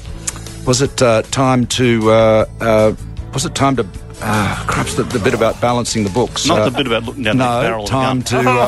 perhaps the bit about balancing the books. Not the bit about looking down the barrel of the gun.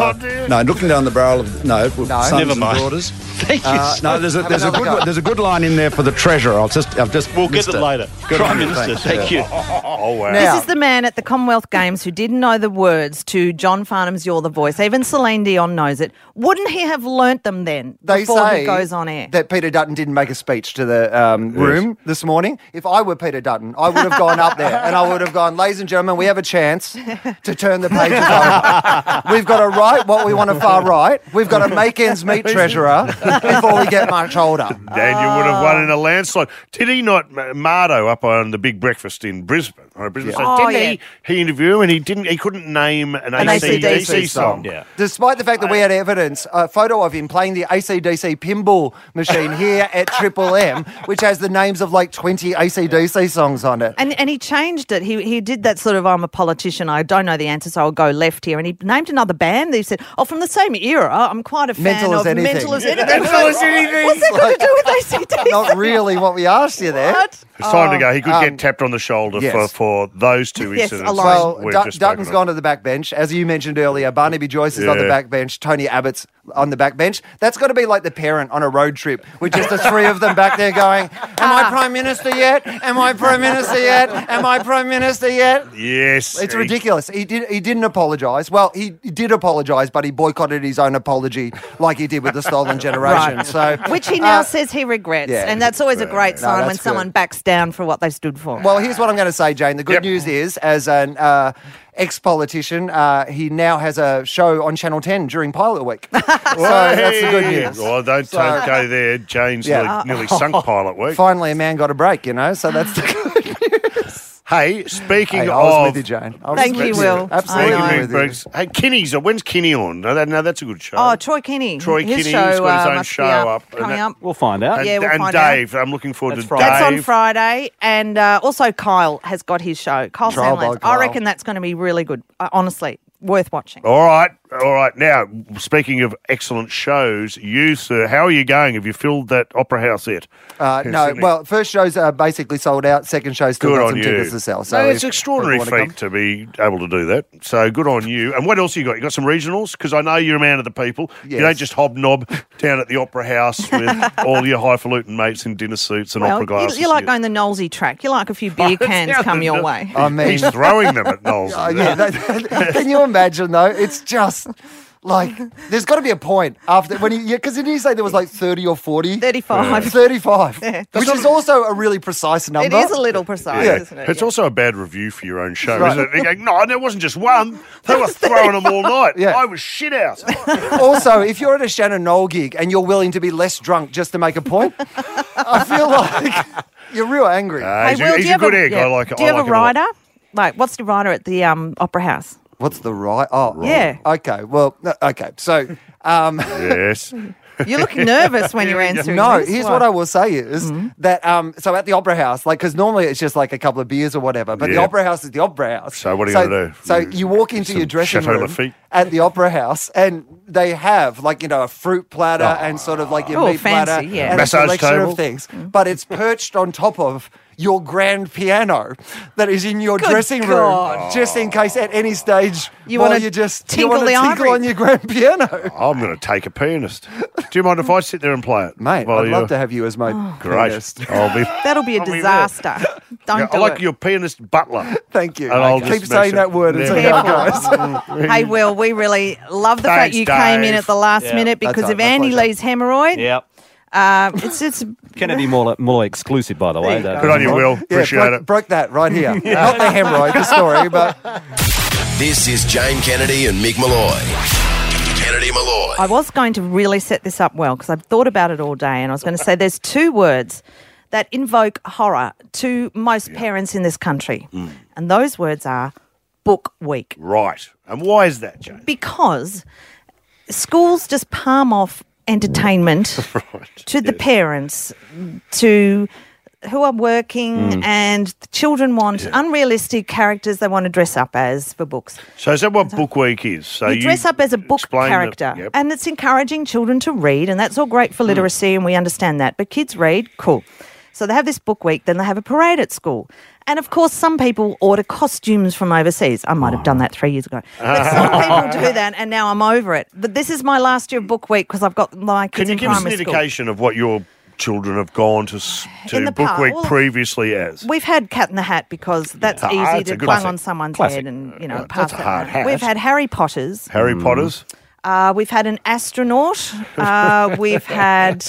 Looking down the barrel of sons never and mind. daughters. Thank you. No, there's a good line in there for the Treasurer. We'll get it later. Prime Minister, thank you. Oh wow! This is the man at the Commonwealth Games who didn't know the words to John Farnham's "You're the Voice." Even Celine Dion knows it. Wouldn't he have learnt them then before he goes on air? That Peter Dutton didn't make a speech to the room this morning. If I were Peter Dutton, I would have gone up there and I would have gone, ladies and gentlemen, we have a chance to turn the pages over. We've got to write what we want to far right. We've got to make ends meet, Treasurer, before we get much older. Daniel would have won in a landslide. Did he not, Mardo, up on the big breakfast in Brisbane? Didn't he interview and he couldn't name an AC/DC song. Yeah. Despite the fact that we had evidence, a photo of him playing the AC/DC pinball machine here at Triple M, which has the names of like 20 AC/DC songs on it. And he changed it. He did that sort of, I'm a politician, I don't know the answer, so I'll go left here. And he named another band. He said, from the same era, I'm quite a fan Mental of as anything. Mental as Anything. Mental as Anything. What's that got to do with AC/DC? Not really what we asked you there. What? It's time to go. He could get tapped on the shoulder for those two incidents. Well, Dutton's gone to the back bench. As you mentioned earlier, Barnaby Joyce is on the back bench. Tony Abbott's on the back bench. That's got to be like the parent on a road trip with just the three of them back there going, am I Prime Minister yet? Am I Prime Minister yet? Am I Prime Minister yet? Yes. It's ridiculous. He didn't apologise. Well, he did apologise, but he boycotted his own apology like he did with the Stolen Generation. Right. So, which he now says he regrets. yeah. And that's always a great sign when that's someone good. backs down for what they stood for. Well, here's what I'm going to say, Jane. The good news is, as an ex-politician, he now has a show on Channel 10 during Pilot Week. So that's the good news. Well, don't go there. Jane's nearly sunk Pilot Week. Finally, a man got a break, so that's the good news. Hey, speaking I of... was with you, Jane. Thank you, Will. Absolutely. Hey, Kinney's, when's Kinney on? No, that's a good show. Oh, Troy Kinney. Troy His Kinney's show, got his own must be show up. Coming up. We'll find out. Yeah, we'll and find Dave, I'm looking forward to Dave. That's on Friday. And also Kyle has got his show. Kyle Trial by Sandlands. Kyle. I reckon that's going to be really good. Honestly, worth watching. All right. Now, speaking of excellent shows, you, sir, how are you going? Have you filled that Opera House yet? No. Sydney? Well, first show's basically sold out. Second show's still Good got on some you. tickets to sell. So it's an extraordinary feat to be able to do that. So good on you. And what else you got? You got some regionals? Because I know you're a man of the people. Yes. You don't just hobnob down at the Opera House with all your highfalutin mates in dinner suits and opera glasses. You like going the Knowlesy track. You like a few beer cans come your way. I mean, he's throwing them at Knowles. Can you imagine though? It's just like there's got to be a point after when because didn't you say there was like 30 or 40? 35. 35, Yeah. which is also a really precise number. It is a little precise, isn't it? It's also a bad review for your own show, Right. isn't it? You're going, no, there wasn't just one. They were throwing them all night. Yeah. I was shit out. Also, if you're at a Shannon Knoll gig and you're willing to be less drunk just to make a point, I feel like you're real angry. He's Will, do you a have good egg. I like it. Do you have a him a lot. rider? Like, what's the rider at the Opera House? What's the right? Oh, Yeah. Okay. Well, okay. So, yes. You're looking nervous when you're answering no. this. Here's what I will say is that so at the Opera House, like because normally it's just like a couple of beers or whatever, but the Yeah. Opera House is the Opera House. So what are you going to do? So you walk into your dressing Chateau room Lafite? at the Opera House, and they have like a fruit platter and sort of like your Oh, meat fancy, platter yeah. and Massage a selection table? of things, but it's perched on top of your grand piano that is in your Good dressing room, God. just in case at any stage You while wanna you just tinkle the tinkle ivory. on your grand piano. I'm going to take a pianist. Do you mind if I sit there and play it? Mate, While I'd love you're- to have you as my Great. pianist. I'll be. That'll be a I'll be there. disaster. Don't Yeah, do I like it. your pianist butler. Thank you. And I'll Keep just saying mess that word it. until Yeah. how it goes. Hey, Will, we really love the fact Thanks, you came in Dave. at the last Yeah. minute That's because all of right, my Andy pleasure. Lee's hemorrhoid. Yep. It's Kennedy Molloy exclusive, by the way. There you go. Good on you, Will. Appreciate it. Broke that right here. Not the hemorrhoid, the story, but This is Jane Kennedy and Mick Malloy. Kennedy Malloy. I was going to really set this up well because I've thought about it all day, and I was going to say there's two words that invoke horror to most parents in this country, and those words are book week. Right. And why is that, Jane? Because schools just palm off entertainment to the parents, to who are working, and the children want unrealistic characters they want to dress up as for books. So is that what Book Week is? So You dress up as a book explain character, yep. and it's encouraging children to read, and that's all great for literacy, and we understand that. But kids read, cool. So they have this book week, then they have a parade at school. And of course, some people order costumes from overseas. I might have done that 3 years ago. But some people do that, and now I'm over it. But this is my last year of book week because I've got my kids Can you in give us an primary school. indication of what your children have gone to In the Book past, Week well, previously as? We've had Cat in the Hat because that's Ah, easy that's to a good bung classic. on someone's Classic. head and, you know, That's pass a that hard around. hat. We've had Harry Potters. Harry Potters? We've had an astronaut. We've had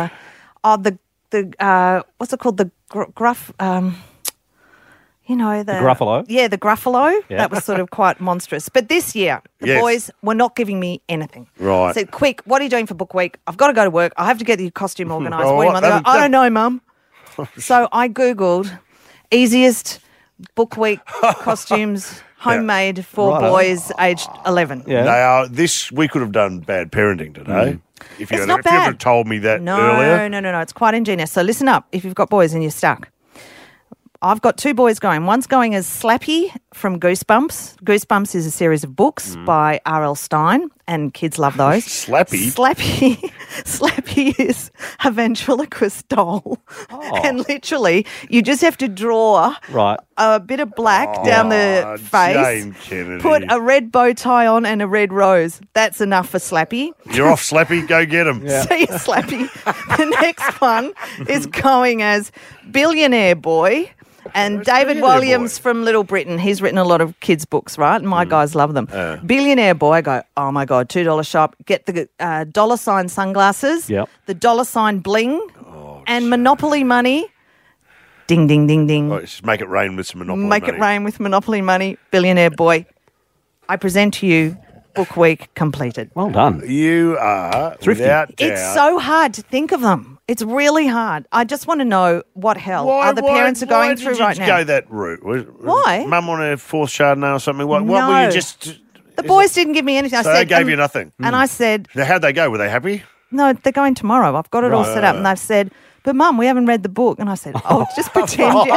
what's it called? The gruff. You know the Gruffalo? Yeah, the Gruffalo. Yeah. That was sort of quite monstrous. But this year, the Yes. boys were not giving me anything. Right. I said, "Quick, what are you doing for book week? I've got to go to work. I have to get your costume organised." Oh, What do you want? They go, that- I don't know, Mum. So I googled easiest book week costumes homemade for Righto. boys aged 11. Yeah. They are. This we could have done bad parenting today. If you It's had, not if you bad. had told me that No, earlier. no. It's quite ingenious. So listen up if you've got boys and you're stuck. I've got two boys going. One's going as Slappy from Goosebumps. Goosebumps is a series of books by R.L. Stein, and kids love those. Slappy? Slappy is a ventriloquist doll. And literally, you just have to draw Right. a bit of black down the face, Jane Kennedy. put a red bow tie on and a red rose. That's enough for Slappy. You're off, Slappy. Go get him. See you, Slappy. The next one is going as Billionaire Boy. And David Billionaire Williams Boy? from Little Britain, he's written a lot of kids' books, right? And my guys love them. Billionaire Boy, I go, oh my God, $2 shop. Get the dollar sign sunglasses, Yep. the dollar sign bling, and Monopoly money. Ding, ding, ding, ding. Oh, just make it rain with some Monopoly Make money. it rain with Monopoly money. Billionaire Boy. I present to you book week completed. Well done. You are, Thrifty. without doubt. It's so hard to think of them. It's really hard. I just want to know what hell other parents are going through right Why now. did you go that route? Why? Mum on her fourth Chardonnay or something? What were No. you just... The boys didn't give me anything. I So said, they gave you nothing? And I said, Now, how'd they go? Were they happy? no, they're going tomorrow. I've got it all set up. And they've said, but Mum, we haven't read the book. And I said, oh, just pretend you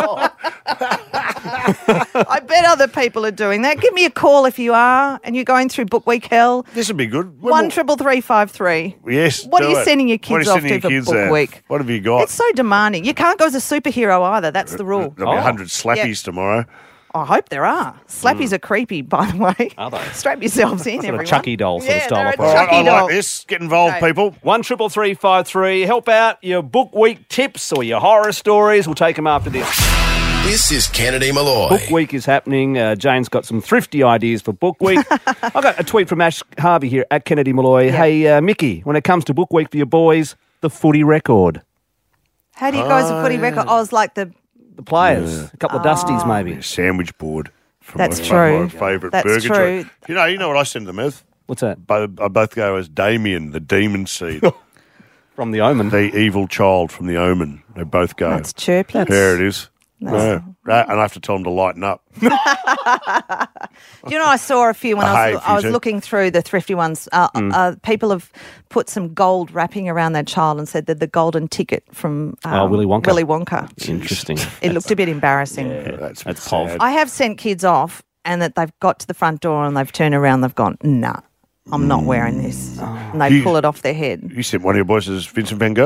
I bet other people are doing that. Give me a call if you are and you're going through book week hell. This would be good. 1-333-553. Yes. What are do you it. sending your What are kids you off sending to your for kids book at? week? What have you got? It's so demanding. You can't go as a superhero either. That's the rule. There'll be 100 slappies tomorrow. I hope there are. Slappies are creepy, by the way. Are they? Strap yourselves in, Sort everyone. of Chucky doll sort of Yeah, style they're a operation. All right, Chucky I doll. like this. Get involved, Okay. people. 1-333-553. Help out your book week tips or your horror stories. We'll take them after this. This is Kennedy Malloy. Book week is happening. Jane's got some thrifty ideas for book week. I got a tweet from Ash Harvey here at Kennedy Malloy. Yeah. Hey, Mickey, when it comes to book week for your boys, the footy record. How do you go as a footy record? I was like the The players. A couple of dusties, maybe. A sandwich board. From That's my, true. My favourite That's burger true. joint. You know what I send them as? What's that? I both go as Damien, the demon seed. From the Omen. The evil child from the Omen. They both go. That's chirpy. There it is. That's- And I have to tell them to lighten up. Do you know, I saw a few when I was too. looking through the thrifty ones. People have put some gold wrapping around their child and said that the golden ticket from Willy Wonka. Willy Wonka. Interesting. It looked a bit embarrassing. That's pov. I have sent kids off and that they've got to the front door and they've turned around, they've gone, nah, I'm not wearing this. And they You- pull it off their head. You sent one of your boys as Vincent van Gogh?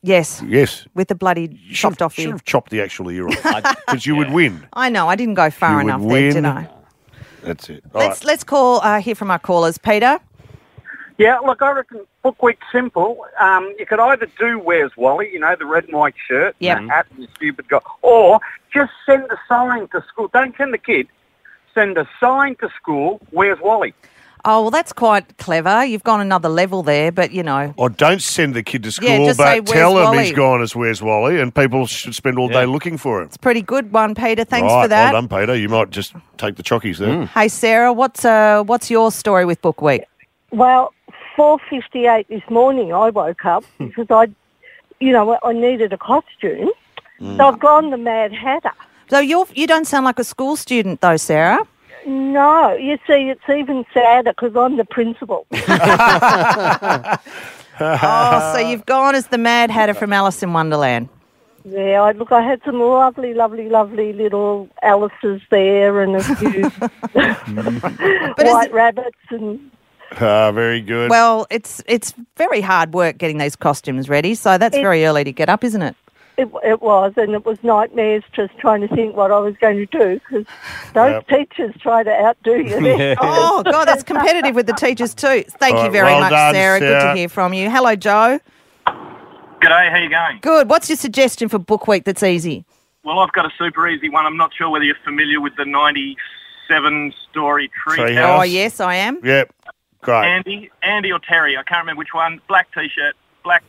Yes. Yes. With the bloody chopped off Should ear. have chopped the actual ear off because you would win. I know. I didn't go far You would enough there, did win. I? That's it. All right. Let's hear from our callers. Peter? Yeah, look, I reckon book week's simple. You could either do Where's Wally, the red and white shirt, Yep. and the hat and the stupid guy, or just send a sign to school. Don't send the kid. Send a sign to school, Where's Wally? Oh, well, that's quite clever. You've gone another level there, but, Or don't send the kid to school, Yeah, just say, but tell "Where's him Wally?" he's gone as Where's Wally, and people should spend all day looking for him. it's a pretty good one, Peter. Thanks Right, for that. Well done, Peter. You might just take the chockies there. Hey, Sarah, what's your story with Book Week? Well, 4:58 this morning I woke up because I needed a costume. So I've gone the Mad Hatter. So you don't sound like a school student, though, Sarah. No, you see, it's even sadder because I'm the principal. Oh, so you've gone as the Mad Hatter from Alice in Wonderland. Yeah, I had some lovely, lovely, lovely little Alices there and a few white rabbits and... Very good. Well, it's very hard work getting these costumes ready, so that's very early to get up, isn't it? It was, and it was nightmares just trying to think what I was going to do because those teachers try to outdo you. Yeah. Oh, God, that's competitive with the teachers too. Thank you very well much, done, Sarah. Good Sarah. to hear from you. Hello, Joe. G'day, how you going? Good. What's your suggestion for Book Week that's easy? Well, I've got a super easy one. I'm not sure whether you're familiar with the 97-story tree house. Oh, yes, I am. Yep. Great. Andy or Terry, I can't remember which one. Black T-shirt, black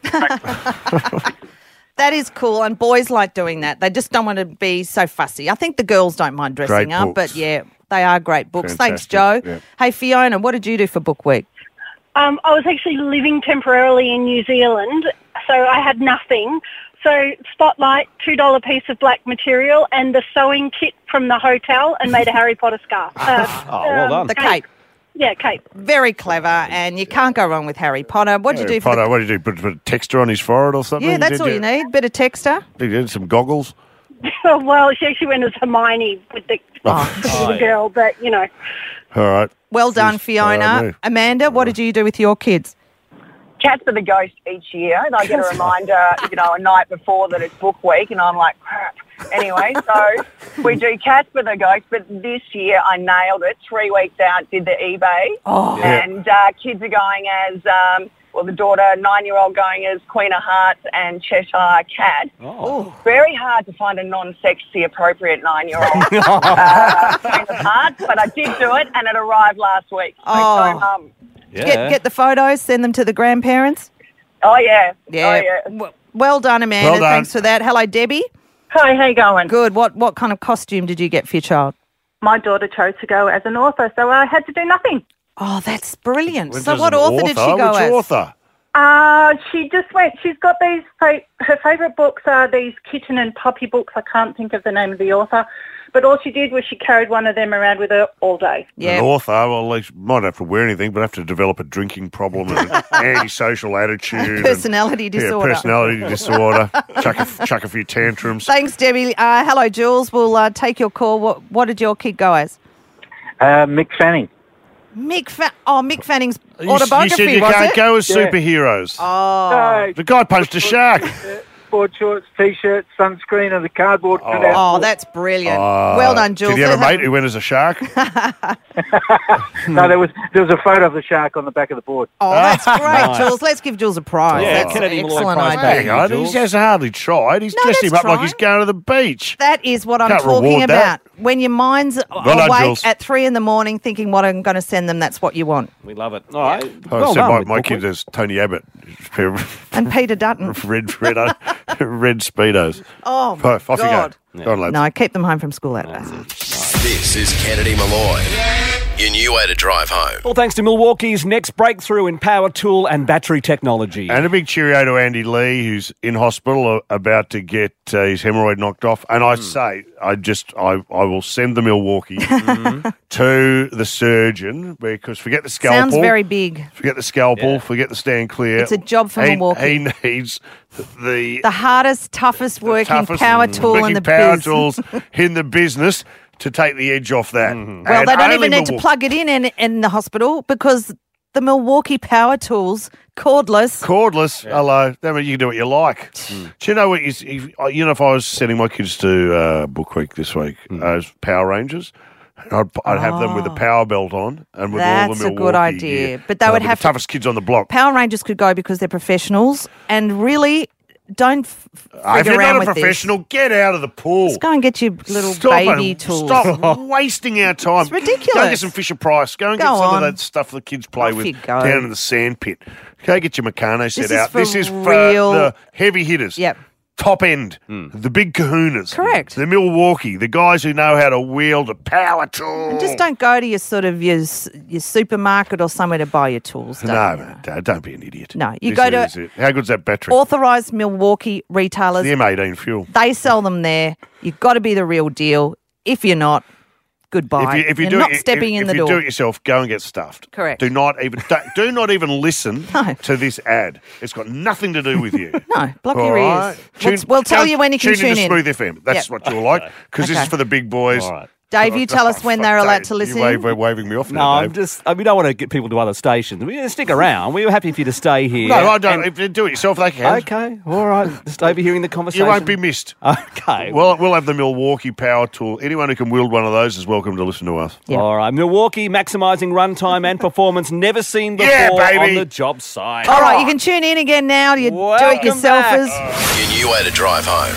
That is cool, and boys like doing that. They just don't want to be so fussy. I think the girls don't mind dressing Great up, books. but yeah, they are great books. Thanks, Fantastic, Joe. yeah. Hey, Fiona, what did you do for Book Week? I was actually living temporarily in New Zealand, so I had nothing. So Spotlight, $2 piece of black material, and the sewing kit from the hotel, and made a Harry Potter scarf. well done. The cape. Yeah, cape. Very clever, and you can't go wrong with Harry Potter. What did you do for Potter, what did you do? Put a texture on his forehead or something? Yeah, that's all you need. Bit of texture. Did you some goggles? Well, she actually went as Hermione with the little girl, but, All right. Well done, Fiona. move. Amanda, what did you do with your kids? Casper the Ghost each year, and I get a reminder, a night before that it's Book Week, and I'm like, crap. Anyway, so we do Casper the Ghost, but this year I nailed it. 3 weeks out, did the eBay, and kids are going as, the daughter, 9-year-old going as Queen of Hearts and Cheshire Cat. Oh. Very hard to find a non-sexy appropriate 9-year-old Queen of Hearts, but I did do it, and it arrived last week. Oh. Get the photos, send them to the grandparents. Oh, yeah. Yeah. Oh, yeah. Well done, Amanda. Well done. Thanks for that. Hello, Debbie. Hi, how you going? Good. What kind of costume did you get for your child? My daughter chose to go as an author, so I had to do nothing. Oh, that's brilliant. Which So is what an author did she go Which as? author? She just went, she's got these, her favourite books are these kitten and puppy books. I can't think of the name of the author. But all she did was she carried one of them around with her all day. An author, well, they might have to wear anything, but have to develop a drinking problem and an antisocial attitude. Personality disorder. Yeah, personality disorder. chuck a few tantrums. Thanks, Debbie. Hello, Jules. We'll take your call. What did your kid go as? Mick Fanning. Mick Fanning's You autobiography, said you was can't it? go as Yeah. superheroes. Oh. The guy punched a shark. Board shorts, T-shirts, sunscreen and the cardboard cutout. Oh, that's brilliant. Well done, Jules. Did you have a Let's mate who went as a shark? No, there was a photo of the shark on the back of the board. Oh, that's great, Nice. Jules. Let's give Jules a prize. Yeah, That's Kennedy an Malloy excellent prize idea. Hang on, he hasn't hardly tried. He's No, dressed him that's up like he's going to the beach. That is what I'm Can't talking reward about. that. When your mind's Well done, awake Jules. at 3 a.m. thinking what I'm going to send them, that's what you want. We love it. All right. I Well said done, my Book kid Week. is Tony Abbott. And Peter Dutton. red Speedos. Oh, my Off you go. God. Go on, lads. No, keep them home from school that day. This is Kennedy Malloy. Your new way to drive home. Well, thanks to Milwaukee's next breakthrough in power tool and battery technology. And a big cheerio to Andy Lee, who's in hospital about to get his hemorrhoid knocked off. And I say, I will send the Milwaukee to the surgeon because forget the scalpel. Sounds very big. Forget the scalpel. Forget the stand clear. It's a job for Milwaukee. He needs the hardest, toughest working toughest power tool in working the power biz. tools in the business to take the edge off that. Well, And they don't only even need to Milwaukee. plug it in the hospital because the Milwaukee Power Tools cordless. Cordless. Hello. That means you can do what you like. Do you know what? If I was sending my kids to Book Week this week, as Power Rangers, I'd have them with a power belt on and with all the Milwaukee. That's a good idea. gear. But they would have the toughest kids on the block. Power Rangers could go because they're professionals, and really don't if you're not a professional, get out of the pool. Let's go and get your little baby tools. Stop wasting our time. It's ridiculous. Go and get some Fisher-Price. Go and get some of that stuff the kids play with down in the sand pit. Go get your Meccano set out. This is for the heavy hitters. Yep. Top end, the big kahunas. Correct. The Milwaukee, the guys who know how to wield a power tool. And just don't go to your sort of your supermarket or somewhere to buy your tools. Don't be an idiot. No, you go to how good's that battery? authorised Milwaukee retailers. The M18 fuel. They sell them there. You've got to be the real deal. If you're not, goodbye. If you you're do not it, stepping in the door. If you do it yourself, go and get stuffed. Correct. Do not even listen to this ad. It's got nothing to do with you. No, block your ears. We'll tell you when you can tune in. Smooth FM. That's what you'll like because this is for the big boys. All right. Dave, you tell us when they're allowed to listen. You're waving me off No, now, I'm Dave. just. We don't want to get people to other stations. We stick around. We were happy for you to stay here. No, I don't. If you do it yourself, they can. Okay, all right. Just overhearing the conversation. You won't be missed. Okay. Well, we'll have the Milwaukee Power Tool. Anyone who can wield one of those is welcome to listen to us. All right. Milwaukee, maximising runtime and performance never seen before on the job site. All right, you can tune in again now to your do-it-yourselfers. Your new way to drive home.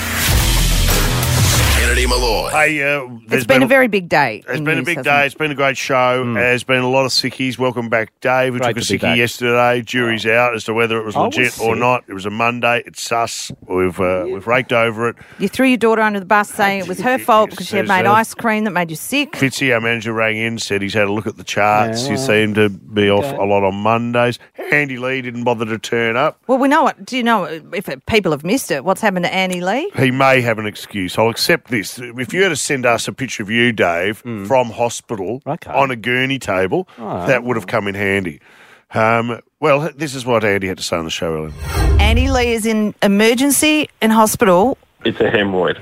Kennedy Malloy. Hey, It's been a very big day. It's been a big day. It's been a great show. There's been a lot of sickies. Welcome back, Dave. We took a sickie yesterday. Jury's out as to whether it was legit or not. It was a Monday. It's sus. We've raked over it. You threw your daughter under the bus saying it was her fault because she had made ice cream that made you sick. Fitzy, our manager, rang in, said he's had a look at the charts. He seemed to be off a lot on Mondays. Andy Lee didn't bother to turn up. Well, we know what. Do you know if people have missed it? What's happened to Andy Lee? He may have an excuse. I'll accept this. If you had to send us a picture of you, Dave, from hospital on a gurney table, that would have come in handy. Well, this is what Andy had to say on the show earlier. Andy Lee is in emergency in hospital. It's a hemorrhoid.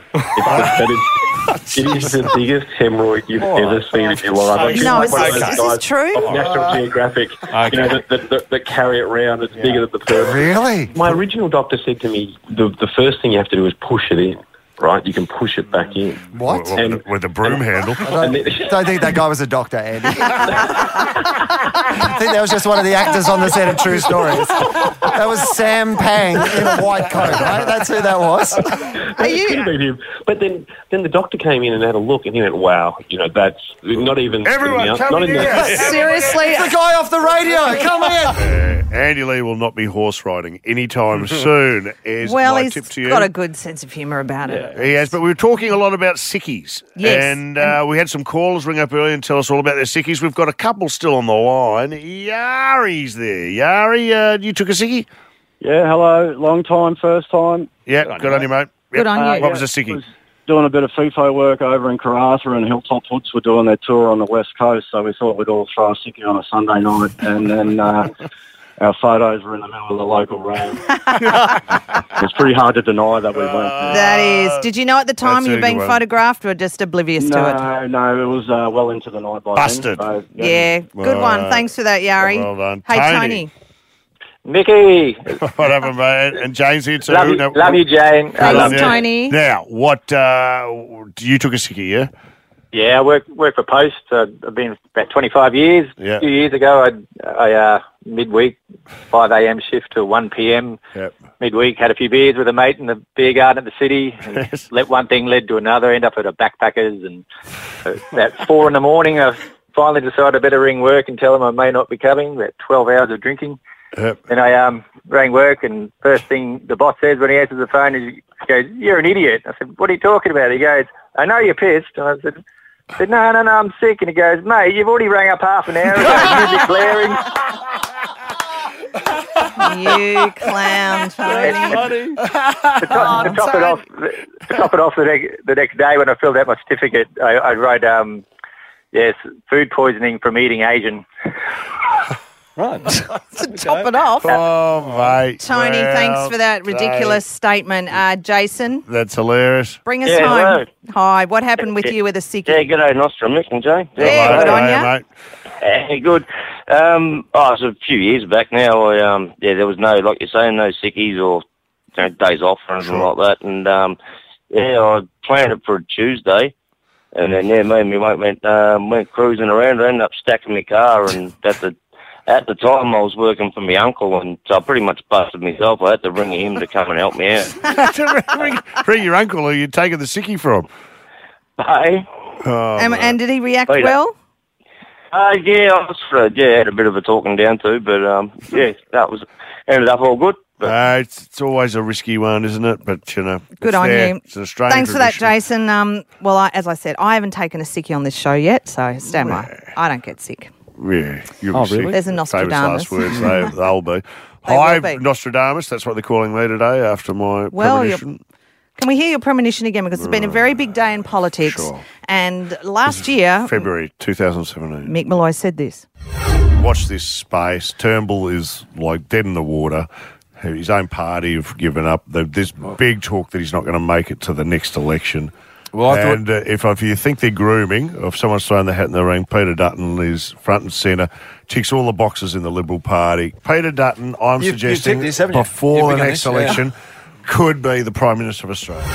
It is the biggest hemorrhoid you've ever seen in your life. No, is this true? Of National Geographic, you know, that carry it around. It's bigger than the person. Really? My original doctor said to me, the first thing you have to do is push it in. Right, you can push it back in. What? With a broom handle. I don't think that guy was a doctor, Andy. I think that was just one of the actors on the set of True Stories. That was Sam Pang in a white coat, right? That's who that was. But then the doctor came in and had a look, and he went, "Wow, you know, that's not even everyone coming in." Seriously, it's the guy off the radio. Come in. Andy Lee will not be horse riding anytime soon. Is my tip to you. Got a good sense of humour about it. He has, but we were talking a lot about sickies. Yes. And we had some callers ring up earlier and tell us all about their sickies. We've got a couple still on the line. Yari's there. Yari, you took a sickie? Yeah, hello. Long time, first time. Yeah, good on you, mate. Good on you. What was a sickie? Was doing a bit of FIFO work over in Karratha, and Hilltop Hoods were doing their tour on the West Coast, so we thought we'd all throw a sickie on a Sunday night, and then our photos were in the middle of the local road. It's pretty hard to deny that we went there. That is. Did you know at the time you were being photographed, or just oblivious to it? No, it was well into the night by Busted. then. So, Yeah, good one. Thanks for that, Yari. Well done. Hey, Tony. Nicky. What happened, mate? And Jane's here too. Love you, Jane. Thanks, Tony. Now, what, you took a sickie, yeah? Yeah, I work for Post. I've been about 25 years. Yeah. A few years ago, I midweek, 5 a.m. shift to 1 p.m. Yep. Midweek, had a few beers with a mate in the beer garden at the city. And let one thing led to another, end up at a Backpackers. And at 4 in the morning, I finally decided I better ring work and tell them I may not be coming. About 12 hours of drinking. Yep. Then I rang work, and first thing the boss says when he answers the phone is, he goes, "You're an idiot." I said, "What are you talking about?" He goes, "I know you're pissed." And I said, "No, I'm sick." And he goes, "Mate, you've already rang up half an hour ago, music blaring." You clown, Tony. To top it off the next day when I filled out my certificate, I wrote, food poisoning from eating Asian. Right. To top it off. Oh, mate. Tony, Well thanks for that ridiculous played. statement. Jason, That's hilarious. bring us Yeah, home. hello. Hi, what happened with you with a sickie? Yeah, g'day, Nostra, Mick and Jay. Yeah, good on Hey, ya. mate. Yeah, good. It was a few years back now. There was no, like you're saying, no sickies or days off or anything like that. And I planned it for a Tuesday, and then me and my mate went cruising around. I ended up stacking my car, and at the time I was working for my uncle, and so I pretty much busted myself. I had to ring him to come and help me out. Ring your uncle who you're taking the sickie from. Hey. Oh, And did he react Peter. well? Yeah, I was, had a bit of a talking down to, but that was ended up all good. But it's always a risky one, isn't it? But, you know. Good it's on there. you. It's an Australian Thanks for that, tradition. Jason. As I said, I haven't taken a sickie on this show yet, so stand by. I don't get sick. Yeah, you'll Oh, be sick. really? There's a Famous Nostradamus. last words, they'll be. They Hi, will be. Nostradamus. That's what they're calling me today after my premonition. Can we hear your premonition again? Because it's been a very big day in politics. Sure. And last year, February 2017. Mick Malloy said this. Watch this space. Turnbull is like dead in the water. His own party have given up. There's big talk that he's not going to make it to the next election. Well, I and if you think they're grooming, or if someone's throwing their hat in the ring, Peter Dutton is front and centre, ticks all the boxes in the Liberal Party. Peter Dutton, I'm You've suggesting, ticked this, haven't you? before You've the begun next this, yeah. election, could be the Prime Minister of Australia.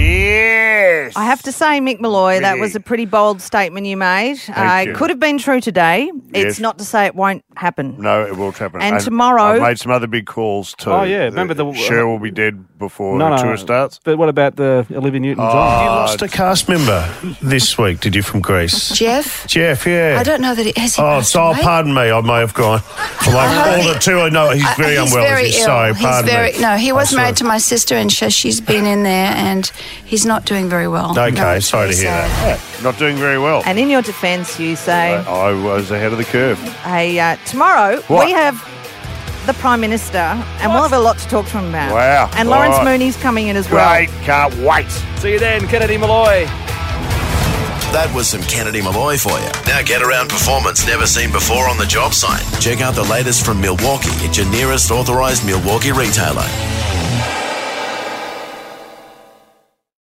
Yes! I have to say, Mick Malloy, that was a pretty bold statement you made. Thank you. It could have been true today. Yes. It's not to say it won't happen. No, it will happen. And tomorrow- I've made some other big calls too. Oh, yeah. Remember the- Cher will be dead before the tour starts. But what about the Olivia Newton-John? You lost a cast member this week, did you, from Greece? Jeff? Jeff, yeah. I don't know that it has. Pardon me, I may have gone. All the two, I know he's very unwell. Very is he? ill. So, He's pardon very me. no. He was I'm married to my sister, and she's been in there, and he's not doing very well. Okay, sorry to hear that. Not doing very well. And in your defence, you say, I was ahead of the curve. hey, tomorrow What? we have the Prime Minister, and we'll have a lot to talk to him about. Wow. And Lawrence All right. Mooney's coming in as well. Great, can't wait. See you then, Kennedy Malloy. That was some Kennedy Malloy for you. Now get around performance never seen before on the job site. Check out the latest from Milwaukee at your nearest authorised Milwaukee retailer.